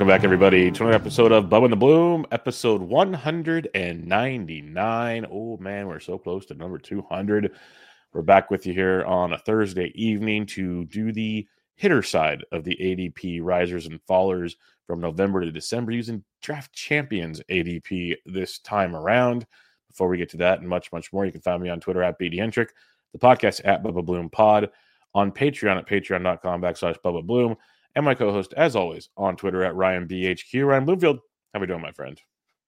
back, everybody, to another episode of Bubba and the Bloom, episode 199. Oh, man, we're so close to number 200. We're back with you here on a Thursday evening to do the hitter side of the ADP risers and fallers from November to December using Draft Champions ADP this time around. Before we get to that and much, much more, you can find me on Twitter at BDentric, the podcast at Bubba Bloom Pod, on Patreon at patreon.com/Bubba Bloom, and my co-host, as always, on Twitter at RyanBHQ. Ryan Bloomfield, how are we doing, my friend?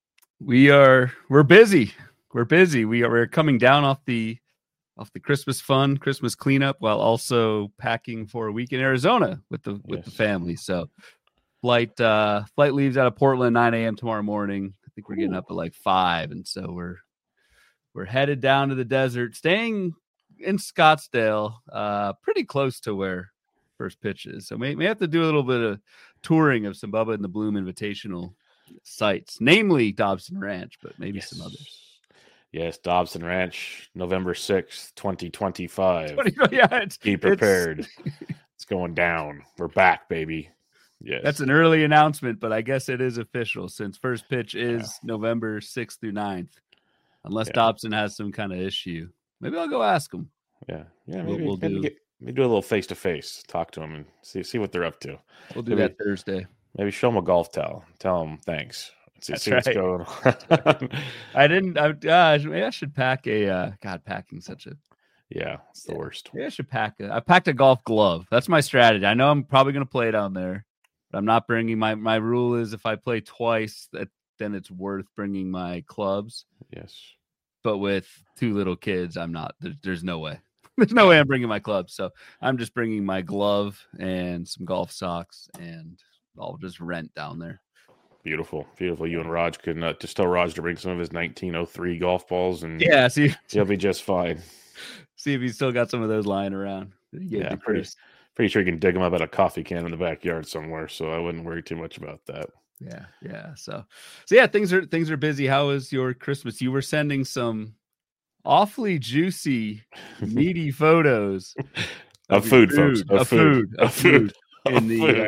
We're busy. We're coming down off the Christmas fun, Christmas cleanup, while also packing for a week in Arizona with the family. So flight leaves out of Portland 9 a.m. tomorrow morning. I think we're getting up at like 5, and so we're headed down to the desert, staying in Scottsdale, pretty close to where first pitch is. So may have to do a little bit of touring of some Bubba and the Bloom invitational sites, namely Dobson Ranch, but maybe some others. Yes, Dobson Ranch, November 6th, 2025. Be prepared. It's going down. We're back, baby. Yes. That's an early announcement, but I guess it is official since first pitch is November 6th through 9th. Unless Dobson has some kind of issue. Maybe I'll go ask him. Yeah. Maybe we'll do a little face-to-face. Talk to them and see what they're up to. We'll do that Thursday. Maybe show them a golf towel. Tell them thanks. That's see right. What's going on. Maybe I should pack a packing such a it's the worst. Maybe I should I packed a golf glove. That's my strategy. I know I'm probably going to play down there, but I'm not bringing my rule is if I play twice, then it's worth bringing my clubs. Yes. But with 2 little kids, I'm not. There's no way. There's no way I'm bringing my clubs. So I'm just bringing my glove and some golf socks, and I'll just rent down there. Beautiful. You and Raj can just tell Raj to bring some of his 1903 golf balls, and see, he'll be just fine. See if he's still got some of those lying around. Pretty sure you can dig them up at a coffee can in the backyard somewhere. So I wouldn't worry too much about that. Yeah. So things are busy. How was your Christmas? You were sending some awfully juicy, meaty photos of food, folks. Of food in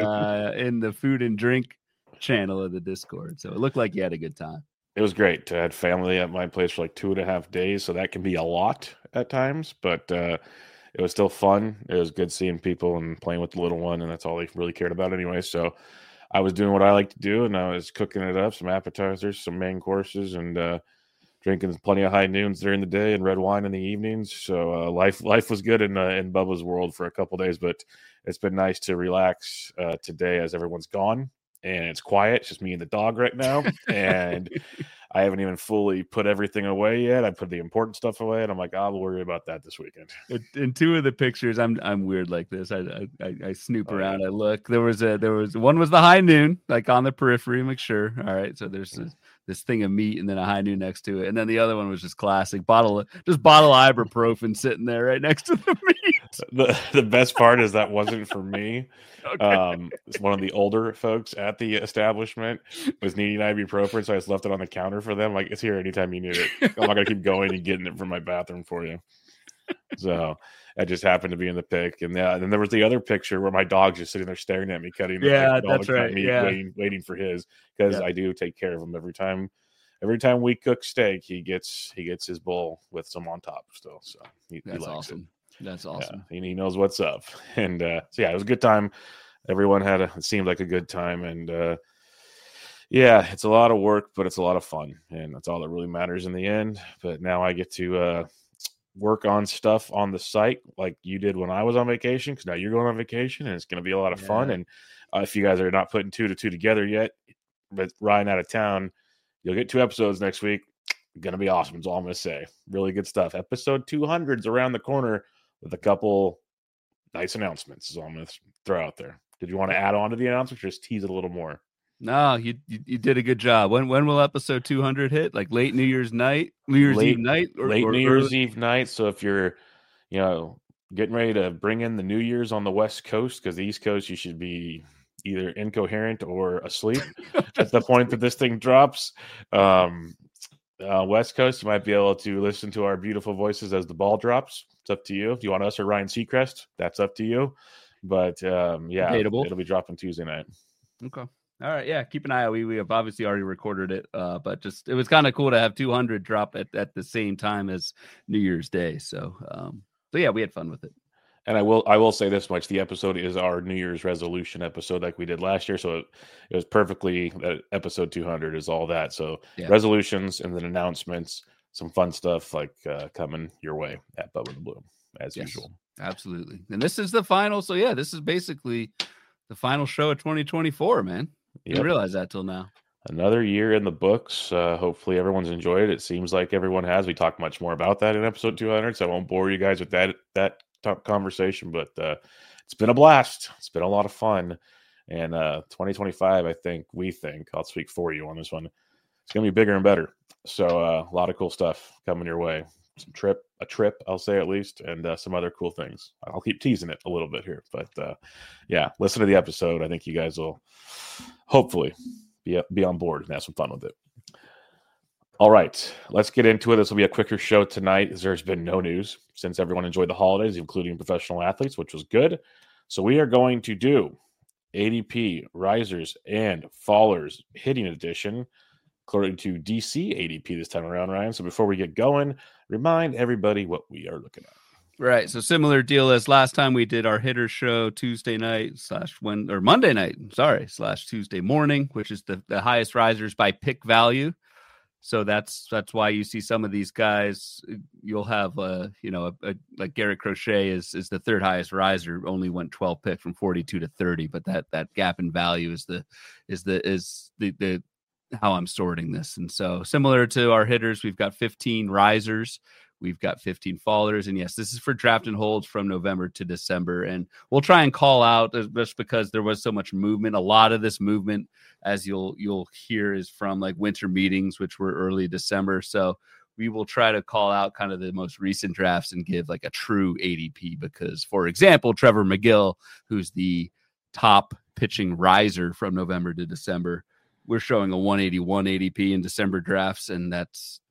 the food and drink channel of the Discord. So it looked like you had a good time. It was great. I had family at my place for like 2.5 days, so that can be a lot at times, but it was still fun. It was good seeing people and playing with the little one, and that's all they really cared about anyway. So I was doing what I like to do, and I was cooking it up, some appetizers, some main courses, and drinking plenty of high noons during the day and red wine in the evenings. So life was good in Bubba's world for a couple days, but it's been nice to relax today as everyone's gone. And it's quiet. It's just me and the dog right now. And I haven't even fully put everything away yet. I put the important stuff away, and I'm like, I'll worry about that this weekend. In 2 of the pictures, I'm weird like this. I snoop around. Yeah. I look. There was one was the high noon, like on the periphery. I'm like, sure. All right. So there's this thing of meat and then a high noon next to it. And then the other one was just classic bottle of ibuprofen sitting there right next to the meat. The best part is that wasn't for me. Okay. One of the older folks at the establishment was needing ibuprofen, so I just left it on the counter for them. Like, it's here anytime you need it. I'm not going to keep going and getting it from my bathroom for you. So that just happened to be in the pic. And then there was the other picture where my dog's just sitting there staring at me, cutting. That's right. Waiting for his, because I do take care of him every time. Every time we cook steak, he gets his bowl with some on top still. So he likes awesome. It. That's awesome. Yeah, he knows what's up. And it was a good time. Everyone it seemed like a good time. And it's a lot of work, but it's a lot of fun. And that's all that really matters in the end. But now I get to work on stuff on the site like you did when I was on vacation, because now you're going on vacation and it's going to be a lot of fun. And if you guys are not putting 2 to 2 together yet, but Ryan out of town, you'll get 2 episodes next week. Going to be awesome. That's all I'm going to say. Really good stuff. Episode 200's around the corner with a couple nice announcements is all I'm going to throw out there. Did you want to add on to the announcements or just tease it a little more? No, you did a good job. When will episode 200 hit? Like late New Year's night? New Year's Eve night? Late New Year's Eve night. So if you're, getting ready to bring in the New Year's on the West Coast, because the East Coast, you should be either incoherent or asleep at the point that this thing drops. West Coast, you might be able to listen to our beautiful voices as the ball drops. It's up to you. If you want us or Ryan Seacrest, that's up to you. But it'll be dropping Tuesday night. Okay. All right, yeah, keep an eye out. We have obviously already recorded it, but just it was kind of cool to have 200 drop at the same time as New Year's Day. So yeah, we had fun with it. And I will say this much: the episode is our New Year's resolution episode, like we did last year. So it was perfectly episode 200 is all that. So resolutions and then announcements, some fun stuff like coming your way at Bubba the Bloom as usual. Absolutely. And this is the final. So yeah, this is basically the final show of 2024, man. Didn't realize that till now. Another year in the books. Hopefully everyone's enjoyed it. It seems like everyone has. We talked much more about that in episode 200, so I won't bore you guys with that conversation, but it's been a blast. It's been a lot of fun. And 2025, we think, I'll speak for you on this one, it's going to be bigger and better. So a lot of cool stuff coming your way. A trip, I'll say at least, and some other cool things. I'll keep teasing it a little bit here, but yeah, listen to the episode. I think you guys will hopefully be on board and have some fun with it. All right, let's get into it. This will be a quicker show tonight, as there's been no news since everyone enjoyed the holidays, including professional athletes, which was good. So we are going to do ADP, risers, and fallers hitting edition, according to DC ADP this time around, Ryan. So before we get going, remind everybody what we are looking at. Right. So similar deal as last time we did our hitter show Tuesday night Monday night, / Tuesday morning, which is the highest risers by pick value. So that's why you see some of these guys. You'll have like Garrett Crochet is the third highest riser, only went 12 pick from 42 to 30, but that gap in value is the how I'm sorting this. And so similar to our hitters, we've got 15 risers. We've got 15 fallers. And yes, this is for draft and holds from November to December. And we'll try and call out, just because there was so much movement. A lot of this movement, as you'll hear, is from like winter meetings, which were early December. So we will try to call out kind of the most recent drafts and give like a true ADP, because, for example, Trevor McGill, who's the top pitching riser from November to December, we're showing a 181 ADP in December drafts. And that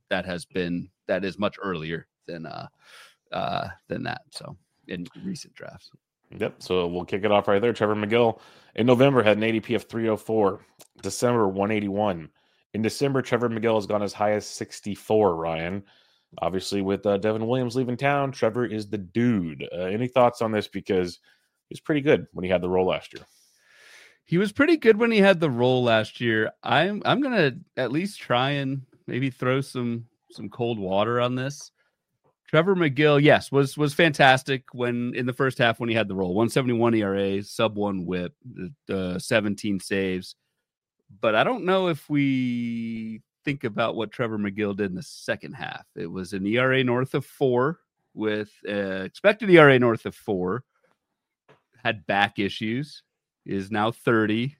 is much earlier than that. So in recent drafts. Yep. So we'll kick it off right there. Trevor McGill in November had an ADP of 304, December 181. In December, Trevor McGill has gone as high as 64, Ryan. Obviously, with Devin Williams leaving town, Trevor is the dude. Any thoughts on this? Because he was pretty good when he had the role last year. He was pretty good when he had the role last year. I'm going to at least try and maybe throw some cold water on this. Trevor McGill, yes, was fantastic when in the first half when he had the role. 171 ERA, sub-1 whip, 17 saves. But I don't know if we think about what Trevor McGill did in the second half. It was an ERA north of 4 with expected ERA north of 4. Had back issues. Is now 30.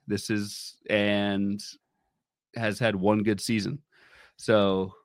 And has had one good season. So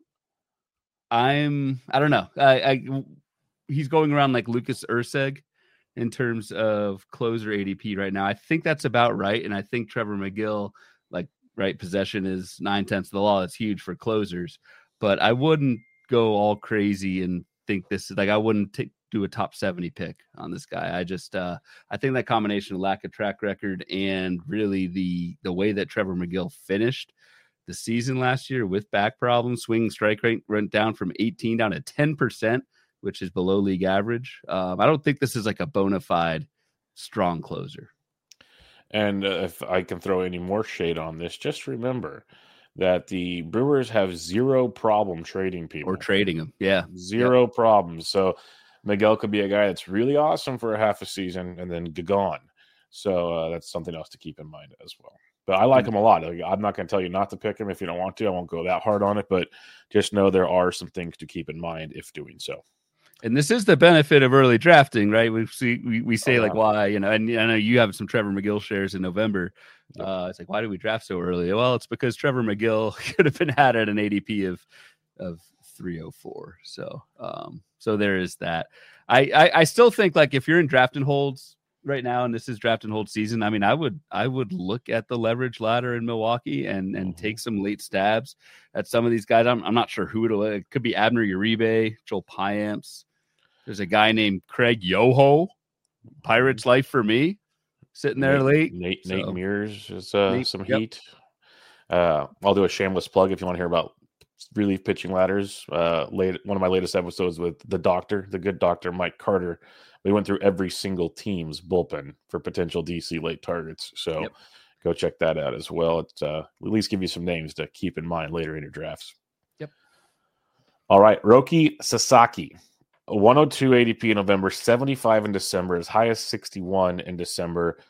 I don't know. He's going around like Lucas Erceg in terms of closer ADP right now. I think that's about right. And I think Trevor McGill, like, right, possession is 9/10 of the law. It's huge for closers, but I wouldn't go all crazy and think this is like, I wouldn't do a top 70 pick on this guy. I think that combination of lack of track record and really the way that Trevor McGill finished the season last year with back problems, swing strike rate went down from 18 down to 10%, which is below league average. I don't think this is like a bona fide strong closer. And if I can throw any more shade on this, just remember that the Brewers have zero problem trading people. Or trading them, yeah. Zero problems. So Miguel could be a guy that's really awesome for a half a season and then gone. So that's something else to keep in mind as well. But I like him a lot. I'm not going to tell you not to pick him if you don't want to. I won't go that hard on it, but just know there are some things to keep in mind if doing so. And this is the benefit of early drafting, right? We say like, why, and I know you have some Trevor McGill shares in November. Yep. It's like, why did we draft so early? Well, it's because Trevor McGill could have been had at an ADP of 304. So there is that. I still think, like, if you're in draft and holds right now, and this is draft and hold season, I mean, I would look at the leverage ladder in Milwaukee and take some late stabs at some of these guys. I'm not sure who it could be. Abner Uribe, Joel Payamps. There's a guy named Craig Yoho, Pirates life for me. sitting there late. Nate Mears is some Yep. heat. I'll do a shameless plug if you want to hear about relief pitching ladders. One of my latest episodes with the good doctor, Mike Carter. We went through every single team's bullpen for potential DC late targets. So go check that out as well. It's at least give you some names to keep in mind later in your drafts. Yep. All right. Roki Sasaki, 102 ADP in November, 75 in December, as high as 61 in December.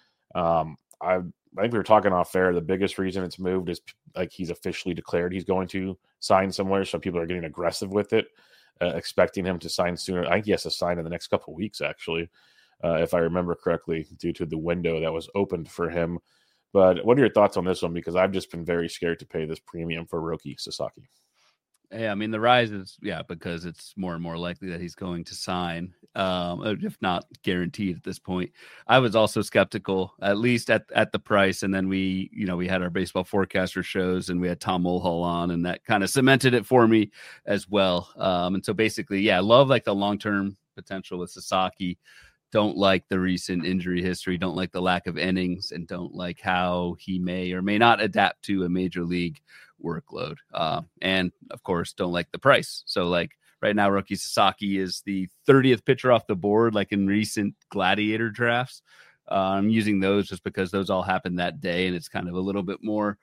I think we were talking off air. The biggest reason it's moved is like he's officially declared he's going to sign somewhere. So people are getting aggressive with it, expecting him to sign sooner. I think he has to sign in the next couple of weeks, actually, if I remember correctly, due to the window that was opened for him. But what are your thoughts on this one? Because I've just been very scared to pay this premium for Roki Sasaki. Yeah, I mean, the rise is, because it's more and more likely that he's going to sign, if not guaranteed at this point. I was also skeptical, at least at the price. And then we had our baseball forecaster shows and we had Tom Mulhall on, and that kind of cemented it for me as well. And so basically, I love like the long-term potential with Sasaki. Don't like the recent injury history, don't like the lack of innings, and don't like how he may or may not adapt to a major league workload. And of course, don't like the price. So like right now, Roki Sasaki is the 30th pitcher off the board, like in recent Gladiator drafts. I'm using those just because those all happened that day, and it's kind of a little bit more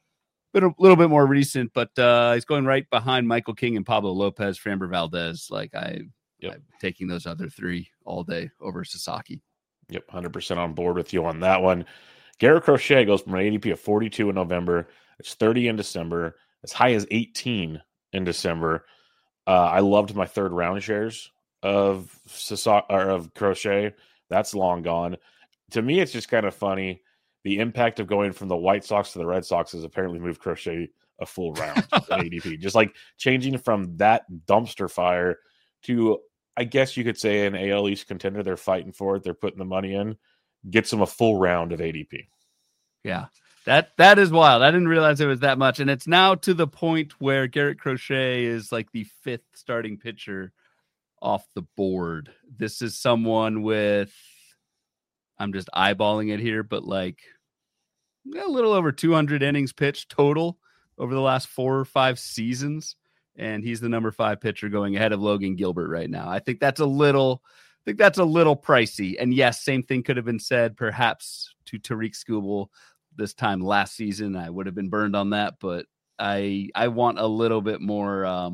recent, but he's going right behind Michael King and Pablo Lopez, Framber Valdez. Like I'm taking those other three all day over Sasaki. Yep, 100% on board with you on that one. Garrett Crochet goes from an ADP of 42 in November. It's 30 in December, as high as 18 in December. I loved my third round shares of Crochet. That's long gone. To me, it's just kind of funny. The impact of going from the White Sox to the Red Sox has apparently moved Crochet a full round in ADP. Just like changing from that dumpster fire to, I guess you could say, an AL East contender. They're fighting for it. They're putting the money in. Gets them a full round of ADP. Yeah. That is wild. I didn't realize it was that much. And it's now to the point where Garrett Crochet is like the fifth starting pitcher off the board. This is someone with, I'm just eyeballing it here, but like a little over 200 innings pitched total over the last 4 or 5 seasons. And he's the number 5 pitcher going ahead of Logan Gilbert right now. I think that's a little pricey. And yes, same thing could have been said perhaps to Tariq Skubal this time last season. I would have been burned on that, but I want a little bit more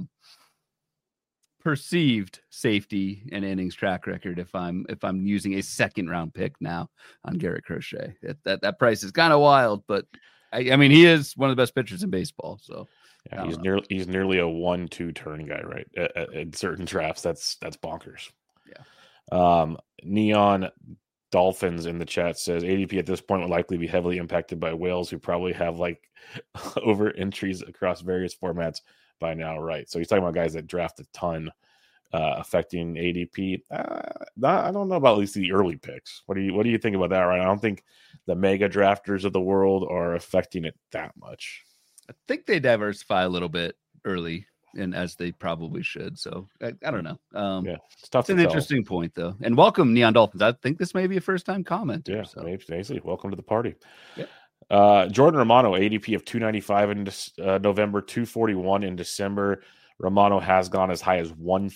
perceived safety and innings track record if I'm using a second round pick now on Garrett Crochet. That price is kind of wild, but I mean he is one of the best pitchers in baseball. So yeah, he's nearly a 1-2 turn guy, right? In certain drafts, that's bonkers. Yeah. Neon Dolphins in the chat says ADP at this point will likely be heavily impacted by whales who probably have like over entries across various formats by now, right? So he's talking about guys that draft a ton, affecting ADP. I don't know about at least the early picks. What do you think about that, right? I don't think the mega drafters of the world are affecting it that much. I think they diversify a little bit early, and as they probably should. So I don't know. It's tough. It's an interesting point, though. And welcome, Neon Dolphins. I think this may be a first-time comment. Yeah, so. maybe. Welcome to the party. Yep. Jordan Romano, ADP of 295 in November, 241 in December. Romano has gone as high as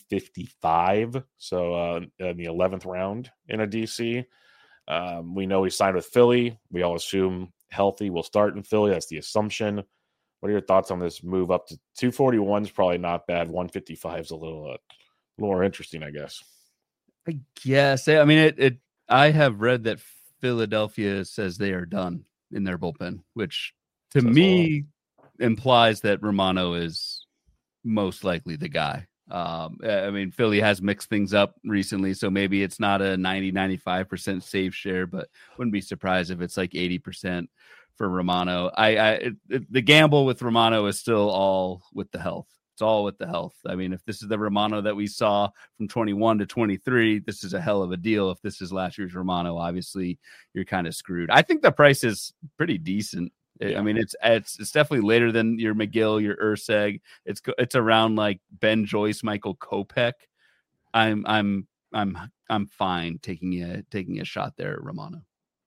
155, so in the 11th round in a DC. We know he signed with Philly. We all assume healthy will start in Philly. That's the assumption. What are your thoughts on this move up to 241? Is probably not bad. 155 is a little more interesting, I guess. I guess. I mean, I have read that Philadelphia says they are done in their bullpen, which to me implies that Romano is most likely the guy. I mean, Philly has mixed things up recently, so maybe it's not a 90-95% save share, but wouldn't be surprised if it's like 80% for Romano. The gamble with Romano is still all with the health. It's all with the health. I mean, if this is the Romano that we saw from 21 to 23, this is a hell of a deal. If this is last year's Romano, obviously you're kind of screwed. I think the price is pretty decent. Yeah. I mean, it's definitely later than your McGill, your Urseg. It's around like Ben Joyce, Michael Kopech. I'm fine taking a shot there at Romano.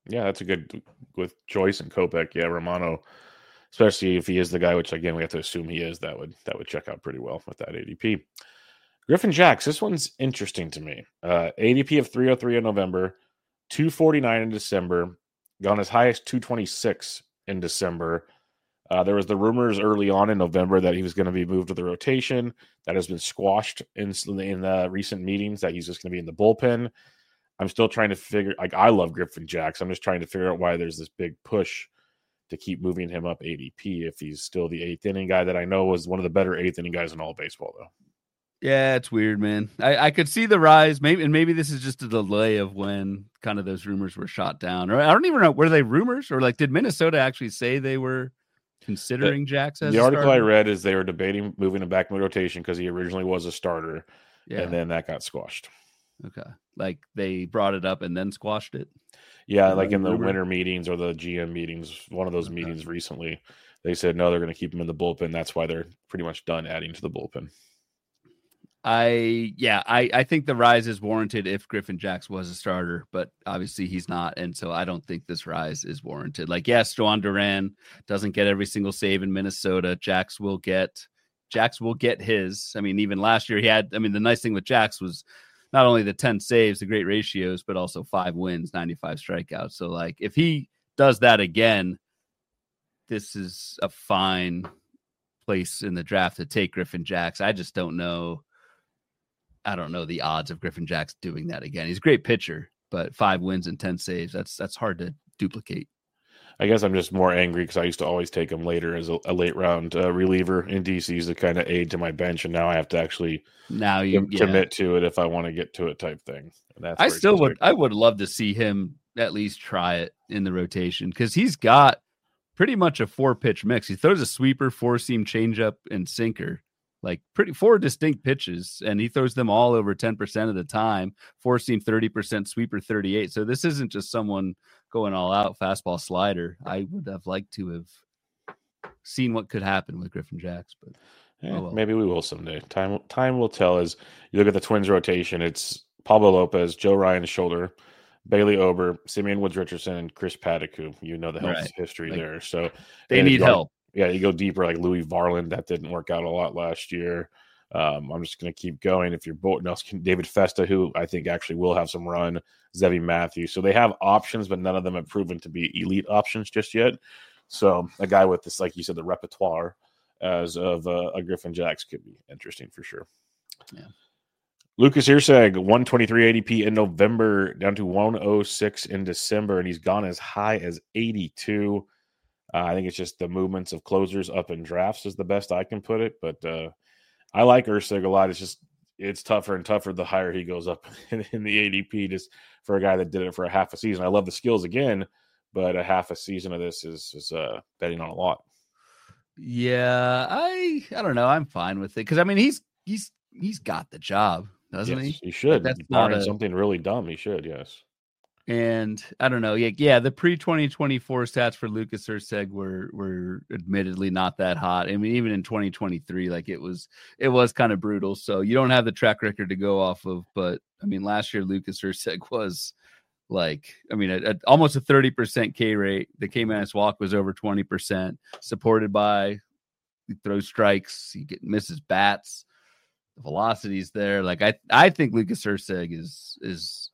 Yeah, that's a good with Joyce and Kopech. Yeah, Romano, especially if he is the guy, which again we have to assume he is, that would check out pretty well with that ADP. Griffin Jax, this one's interesting to me. ADP of 303 in November, 249 in December, gone as high as 226 in December. There was the rumors early on in November that he was going to be moved to the rotation. That has been squashed in recent meetings that he's just going to be in the bullpen. I'm still trying to figure, like, I love Griffin Jax. I'm just trying to figure out why there's this big push to keep moving him up ADP if he's still the eighth inning guy that I know was one of the better eighth inning guys in all baseball, though. Yeah, it's weird, man. I could see the rise. Maybe this is just a delay of when kind of those rumors were shot down. Or I don't even know, were they rumors, or like did Minnesota actually say they were considering Jax as the a article starter? I read is they were debating moving him back in the rotation because he originally was a starter, and then that got squashed. Okay, like they brought it up and then squashed it. Yeah, like in the winter meetings or the GM meetings, one of those meetings recently, they said no, they're going to keep him in the bullpen. That's why they're pretty much done adding to the bullpen. I think the rise is warranted if Griffin Jax was a starter, but obviously he's not, and so I don't think this rise is warranted. Like, yes, Joan Duran doesn't get every single save in Minnesota. Jax will get his. I mean, even last year he had. I mean, the nice thing with Jax was not only the 10 saves, the great ratios, but also 5 wins, 95 strikeouts. So, like, if he does that again, this is a fine place in the draft to take Griffin Jax. I just don't know. I don't know the odds of Griffin Jax doing that again. He's a great pitcher, but 5 wins and 10 saves, that's hard to duplicate. I guess I'm just more angry because I used to always take him later as a late round reliever in DCs to kind of aid to my bench, and now I have to actually commit to it if I want to get to it type thing. I would love to see him at least try it in the rotation because he's got pretty much a 4-pitch mix. He throws a sweeper, 4-seam changeup, and sinker. Like 4 distinct pitches, and he throws them all over 10% of the time. 4-seam 30%, sweeper 38%. So this isn't just someone going all out fastball slider. I would have liked to have seen what could happen with Griffin Jax, but maybe we will someday. Time will tell. As you look at the Twins rotation, it's Pablo Lopez, Joe Ryan shoulder, Bailey Ober, Simeon Woods Richardson, and Chris Paddock, who the health history there. So they need help. Yeah, you go deeper like Louis Varland. That didn't work out a lot last year. I'm just going to keep going. If you're David Festa, who I think actually will have some run, Zevi Matthews. So they have options, but none of them have proven to be elite options just yet. So a guy with this, like you said, the repertoire as of a Griffin Jax could be interesting for sure. Yeah. Lucas Irseg, 123 ADP in November, down to 106 in December, and he's gone as high as 82. I think it's just the movements of closers up in drafts is the best I can put it. But I like Irseg a lot. It's tougher and tougher the higher he goes up in the ADP, just for a guy that did it for a half a season. I love the skills again, but a half a season of this is betting on a lot. Yeah, I don't know. I'm fine with it because I mean he's got the job, doesn't he? He should. That's not something really dumb. He should, yes. And I don't know. Yeah. The pre-2024 stats for Lucas Irseg were admittedly not that hot. I mean, even in 2023, like it was kind of brutal. So you don't have the track record to go off of. But I mean, last year Lucas Irseg was like, I mean, almost a 30% K rate. The K-minus walk was over 20%, supported by he throws strikes, he misses bats, the velocity's there. Like I think Lucas Irseg is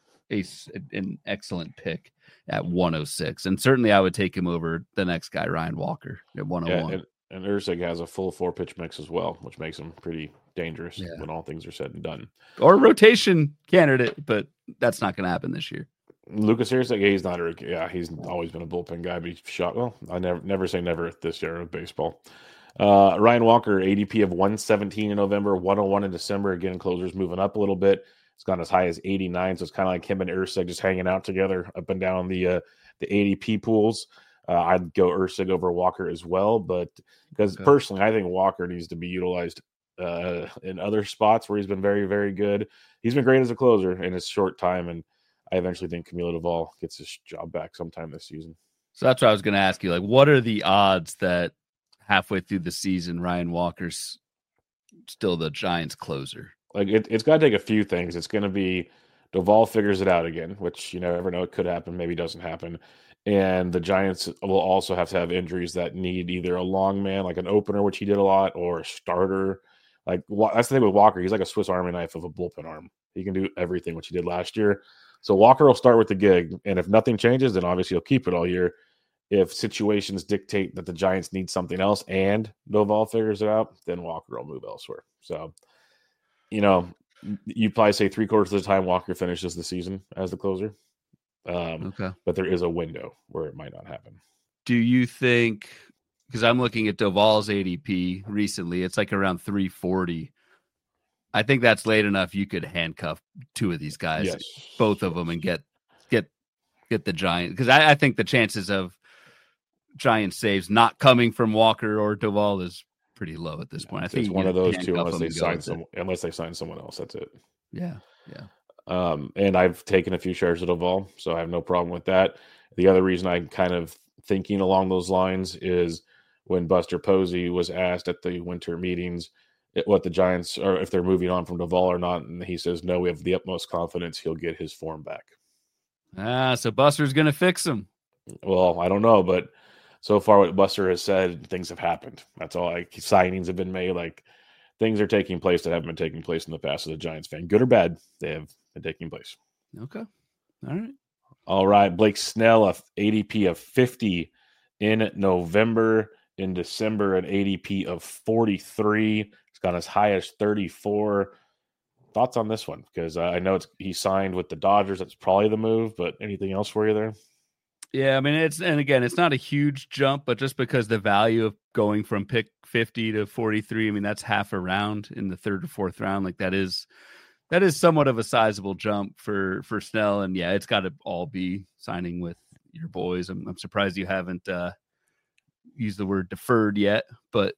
an excellent pick at 106, and certainly I would take him over the next guy, Ryan Walker, at 101. Yeah, and Irseg has a full 4-pitch mix as well, which makes him pretty dangerous when all things are said and done. Or rotation candidate, but that's not going to happen this year. Lucas Irseg, he's always been a bullpen guy, but he's shot. Well, I never say never at this era of baseball. Ryan Walker, ADP of 117 in November, 101 in December. Again, closers moving up a little bit. It's gone as high as 89, so it's kind of like him and Irseg just hanging out together up and down the ADP pools. I'd go Irseg over Walker as well, but because personally, I think Walker needs to be utilized in other spots where he's been very, very good. He's been great as a closer in his short time, and I eventually think Camilo Doval gets his job back sometime this season. So that's what I was going to ask you. Like, what are the odds that halfway through the season, Ryan Walker's still the Giants closer? Like it's got to take a few things. It's going to be Duvall figures it out again, which you never know. It could happen. Maybe doesn't happen. And the Giants will also have to have injuries that need either a long man, like an opener, which he did a lot, or a starter. Like that's the thing with Walker. He's like a Swiss Army knife of a bullpen arm. He can do everything, which he did last year. So Walker will start with the gig. And if nothing changes, then obviously he'll keep it all year. If situations dictate that the Giants need something else and Duvall figures it out, then Walker will move elsewhere. So, you probably say 3/4 of the time Walker finishes the season as the closer. Okay. But there is a window where it might not happen. Do you think, because I'm looking at Duvall's ADP recently, it's like around 340. I think that's late enough. You could handcuff two of these guys, yes. both of them, and get the Giant. Because I think the chances of Giant saves not coming from Walker or Duvall is pretty low at this point. I think it's one of those two, unless they sign someone else. That's it. Yeah. And I've taken a few shares of Duvall, so I have no problem with that. The other reason I'm kind of thinking along those lines is when Buster Posey was asked at the winter meetings what the Giants are, if they're moving on from Duvall or not, and he says no, we have the utmost confidence he'll get his form back. So Buster's going to fix him. Well, I don't know, but so far what Buster has said, things have happened. That's all. Like signings have been made. Like things are taking place that haven't been taking place in the past as a Giants fan. Good or bad, they have been taking place. Okay. All right. All right. Blake Snell, a ADP of 50 in November. In December, an ADP of 43. It's gone as high as 34. Thoughts on this one? Because I know he signed with the Dodgers. That's probably the move, but anything else for you there? Yeah, I mean, it's not a huge jump, but just because the value of going from pick 50 to 43, I mean, that's half a round in the third or fourth round. Like that is somewhat of a sizable jump for Snell. And yeah, it's got to all be signing with your boys. I'm surprised you haven't used the word deferred yet, but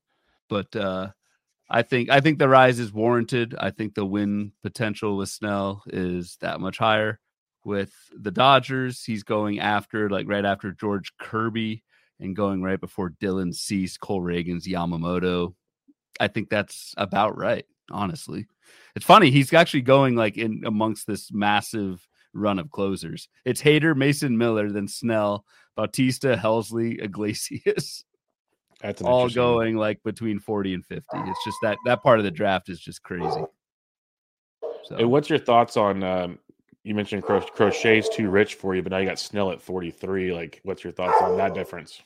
I think the rise is warranted. I think the win potential with Snell is that much higher. With the Dodgers, he's going after right after George Kirby and going right before Dylan Cease, Cole Reagans, Yamamoto. I think that's about right, honestly. It's funny. He's actually going in amongst this massive run of closers. It's Hader, Mason Miller, then Snell, Bautista, Helsley, Iglesias. That's all going between 40 and 50. It's just that part of the draft is just crazy. So, and what's your thoughts on you mentioned Crochet's too rich for you, but now you got Snell at 43. Like, what's your thoughts on that difference?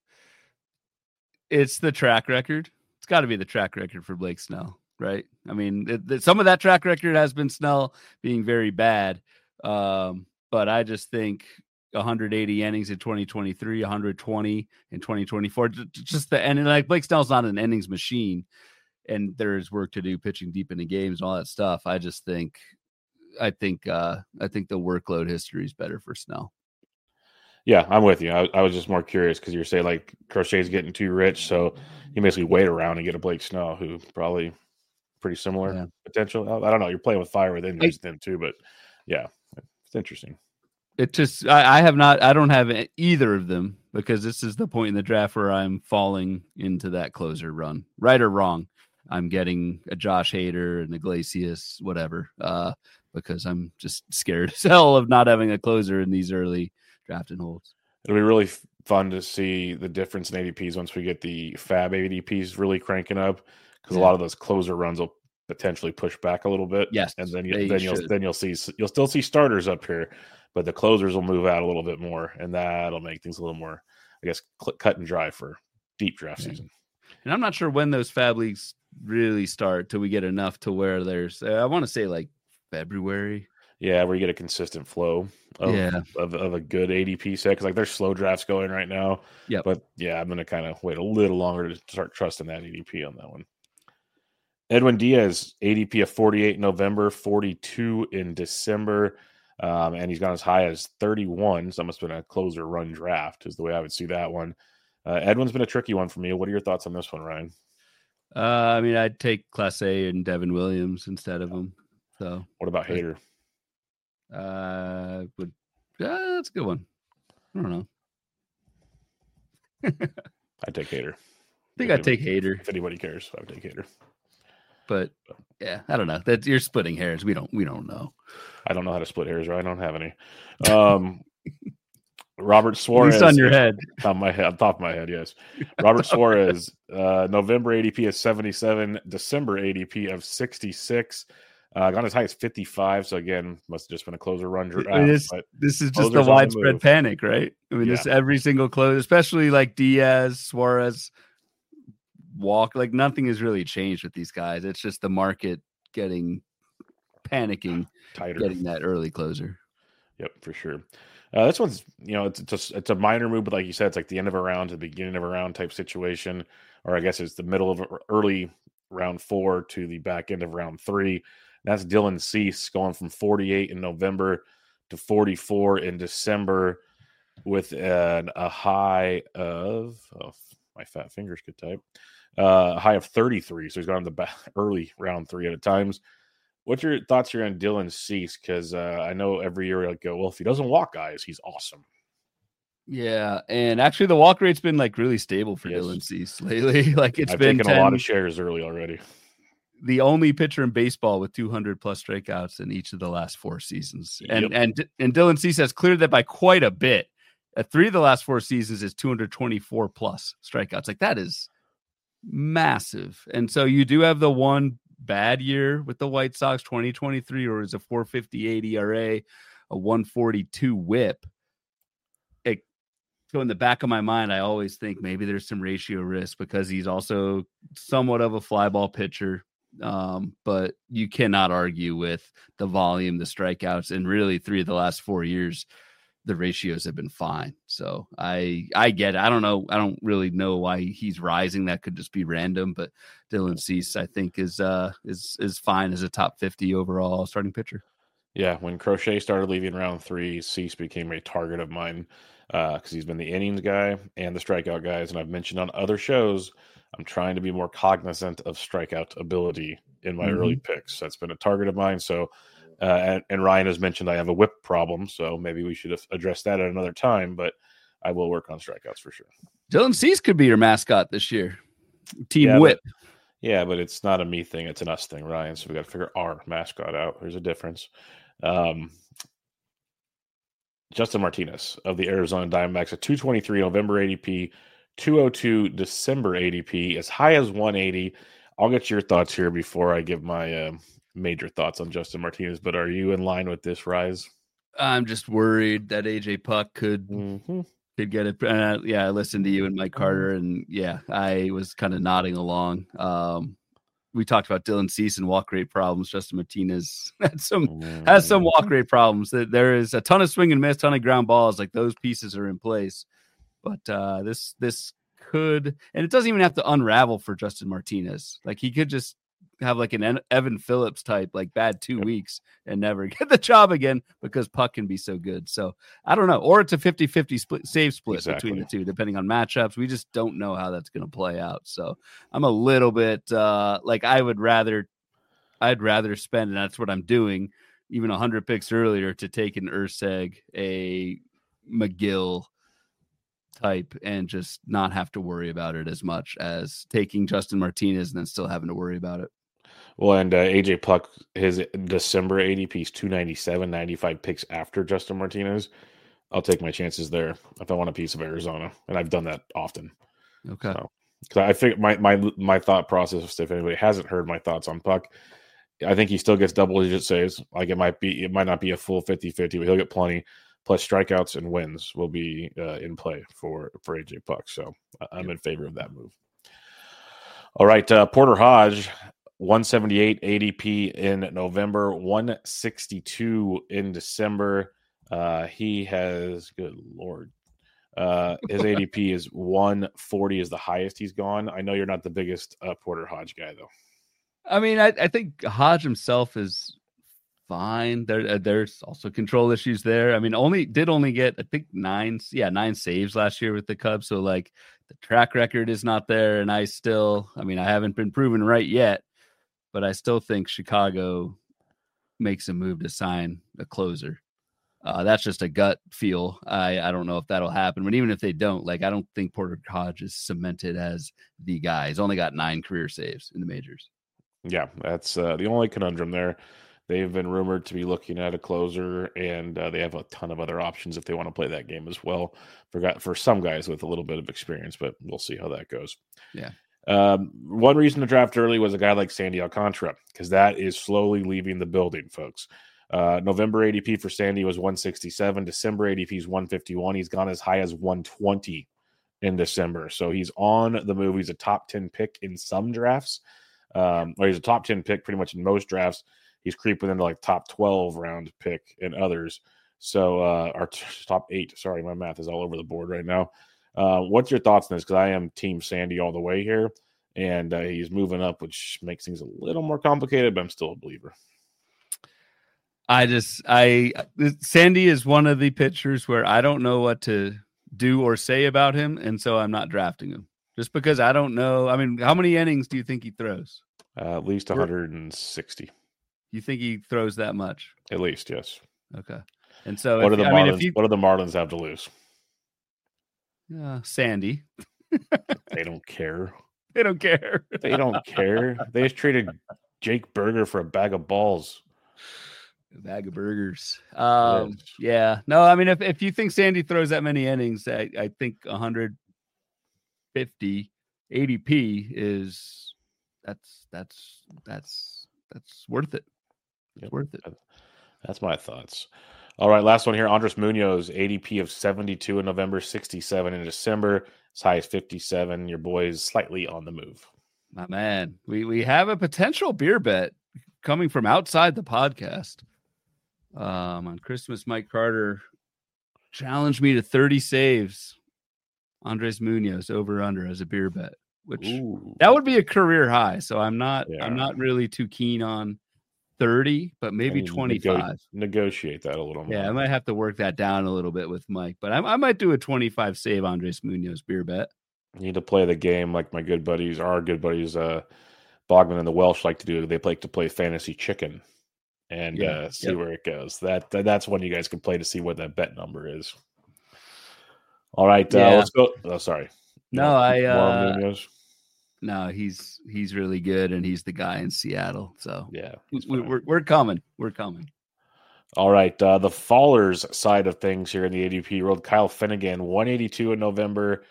It's the track record. It's got to be the track record for Blake Snell, right? I mean, some of that track record has been Snell being very bad, but I just think 180 innings in 2023, 120 in 2024. Just Blake Snell's not an innings machine, and there's work to do pitching deep into games and all that stuff. I think the workload history is better for Snell. Yeah, I'm with you. I was just more curious because you're saying Crochet's getting too rich, so you basically wait around and get a Blake Snell who probably pretty similar potential. I don't know. You're playing with fire with injuries then too, but yeah, it's interesting. It just I don't have either of them because this is the point in the draft where I'm falling into that closer run, right or wrong. I'm getting a Josh Hader, an Iglesias, whatever, because I'm just scared as hell of not having a closer in these early drafting holds. It'll be really fun to see the difference in ADPs once we get the Fab ADPs really cranking up because a lot of those closer runs will potentially push back a little bit. Yes, and then you'll still see starters up here, but the closers will move out a little bit more, and that'll make things a little more, I guess, cut and dry for deep draft season. And I'm not sure when those Fab leagues really start till we get enough to where there's I want to say February. Yeah, where you get a consistent flow of a good ADP set because there's slow drafts going right now. Yeah, but yeah, I'm gonna kind of wait a little longer to start trusting that ADP on that one. Edwin Diaz, ADP of 48 in November, 42 in December, and he's gone as high as 31. So it must have been a closer run draft, is the way I would see that one. Edwin's been a tricky one for me. What are your thoughts on this one, Ryan? I mean, I'd take Clase and Devin Williams instead of him. So, what about Hader? That's a good one. I don't know. I'd take Hader. I think I'd take Hader. If anybody cares, I would take Hader. But yeah, I don't know. That you're splitting hairs. We don't know. I don't know how to split hairs, right? I don't have any. Robert Suarez. At least on your head. On top of my head, yes. Robert Suarez, November ADP is 77, December ADP of 66. Gone as high as 55. So again, must have just been a closer run. This is just the widespread panic, right? I mean, this every single close, especially like Diaz, Suarez, Walk, like nothing has really changed with these guys. It's just the market panicking, tighter, getting that early closer. Yep, for sure. This one's, it's a minor move, but like you said, it's like the end of a round to the beginning of a round type situation, or I guess it's the middle of early round 4 to the back end of round 3. That's Dylan Cease going from 48 in November to 44 in December with a high of, my fat fingers could type, a high of 33. So he's gone to the early round 3 at times. What's your thoughts here on Dylan Cease? Because I know every year I go, well, if he doesn't walk guys, he's awesome. Yeah, and actually the walk rate's been like really stable for Dylan Cease lately. Like I've been taken a lot of shares early already. The only pitcher in baseball with 200 plus strikeouts in each of the last 4 seasons, and Dylan Cease has cleared that by quite a bit. 3 of the last 4 seasons is 224 plus strikeouts. Like that is massive. And so you do have the one bad year with the White Sox, 2023, or is a 4.58 ERA, a 142 WHIP. So in the back of my mind, I always think maybe there's some ratio risk because he's also somewhat of a fly ball pitcher. But you cannot argue with the volume, the strikeouts, and really 3 of the last 4 years, the ratios have been fine. So I get it. I don't know. I don't really know why he's rising. That could just be random, but Dylan Cease, I think is fine as a top 50 overall starting pitcher. Yeah. When Crochet started leaving round 3, Cease became a target of mine because he's been the innings guy and the strikeout guys. And I've mentioned on other shows, I'm trying to be more cognizant of strikeout ability in my early picks. That's been a target of mine. So, and Ryan has mentioned I have a whip problem, so maybe we should have addressed that at another time, but I will work on strikeouts for sure. Dylan Cease could be your mascot this year. Team whip. But it's not a me thing. It's an us thing, Ryan. So we got to figure our mascot out. There's a difference. Justin Martinez of the Arizona Diamondbacks at 223 November ADP, 202 December ADP, as high as 180. I'll get your thoughts here before I give my major thoughts on Justin Martinez, but are you in line with this rise? I'm just worried that AJ Puck could get it. I listened to you and Mike Carter, and I was kind of nodding along. We talked about Dylan Cease and walk rate problems. Justin Martinez has some walk rate problems. There is a ton of swing and miss, ton of ground balls. Like those pieces are in place, but this could, and it doesn't even have to unravel for Justin Martinez. Like he could just have like an Evan Phillips type, like bad 2 weeks and never get the job again because Puck can be so good. So I don't know. Or it's a 50-50 save split between the two, depending on matchups. We just don't know how that's going to play out. So I'm a little bit I'd rather spend, and that's what I'm doing, even 100 picks earlier to take an Urseg, a McGill type, and just not have to worry about it as much as taking Justin Martinez and then still having to worry about it. Well, and AJ Puck, his December ADP is 297, 95 picks after Justin Martinez. I'll take my chances there if I want a piece of Arizona, and I've done that often. Okay. So, because I think my thought process, if anybody hasn't heard my thoughts on Puck, I think he still gets double-digit saves. Like it might not be a full 50-50, but he'll get plenty. Plus strikeouts and wins will be in play for AJ Puck. So I'm in favor of that move. All right, Porter Hodge, 178 ADP in November, 162 in December. He has, good Lord, his ADP is 140 is the highest he's gone. I know you're not the biggest Porter Hodge guy, though. I mean, I think Hodge himself is fine. There's also control issues there. I mean, only get, I think 9 saves last year with the Cubs. So like the track record is not there. And I haven't been proven right yet, but I still think Chicago makes a move to sign a closer. That's just a gut feel. I don't know if that'll happen, but even if they don't, I don't think Porter Hodge is cemented as the guy. He's only got 9 career saves in the majors. Yeah, that's the only conundrum there. They've been rumored to be looking at a closer, and they have a ton of other options if they want to play that game as well. For some guys with a little bit of experience, but we'll see how that goes. Yeah. One reason to draft early was a guy like Sandy Alcantara, because that is slowly leaving the building, folks. November ADP for Sandy was 167. December ADP is 151. He's gone as high as 120 in December. So he's on the move. He's a top 10 pick in some drafts. Or he's a top 10 pick pretty much in most drafts. He's creeping into like top 12 round pick in others. So our top 8. Sorry, my math is all over the board right now. What's your thoughts on this? Because I am Team Sandy all the way here. And he's moving up, which makes things a little more complicated, but I'm still a believer. Sandy is one of the pitchers where I don't know what to do or say about him, and so I'm not drafting him just because I don't know. I mean, how many innings do you think he throws? At least 160. You think he throws that much? At least, yes. Okay. And so, what do the Marlins have to lose? Sandy. They don't care. They don't care. They don't care. They just traded Jake Burger for a bag of balls. A bag of burgers. Yeah. No, I mean, if you think Sandy throws that many innings, I think 150 ADP is that's worth it. It's worth it. That's my thoughts. All right, last one here. Andres Munoz, ADP of 72 in November, 67 in December, as high as 57. Your boy's slightly on the move. My man, we have a potential beer bet coming from outside the podcast. On Christmas, Mike Carter challenged me to 30 saves. Andres Munoz over under as a beer bet, which that would be a career high. So I'm not really too keen on 30, but maybe 25. Negotiate that a little more. Yeah, I might have to work that down a little bit with Mike, but I might do a 25 save Andres Munoz beer bet. You need to play the game like our good buddies, Bogman and the Welsh like to do. They like to play fantasy chicken and see where it goes. That's when you guys can play to see what that bet number is. All right, let's go. Oh, sorry. No, No, he's really good, and he's the guy in Seattle. So yeah, we're coming. We're coming. All right, the fallers side of things here in the ADP world. Kyle Finnegan, 182 in November,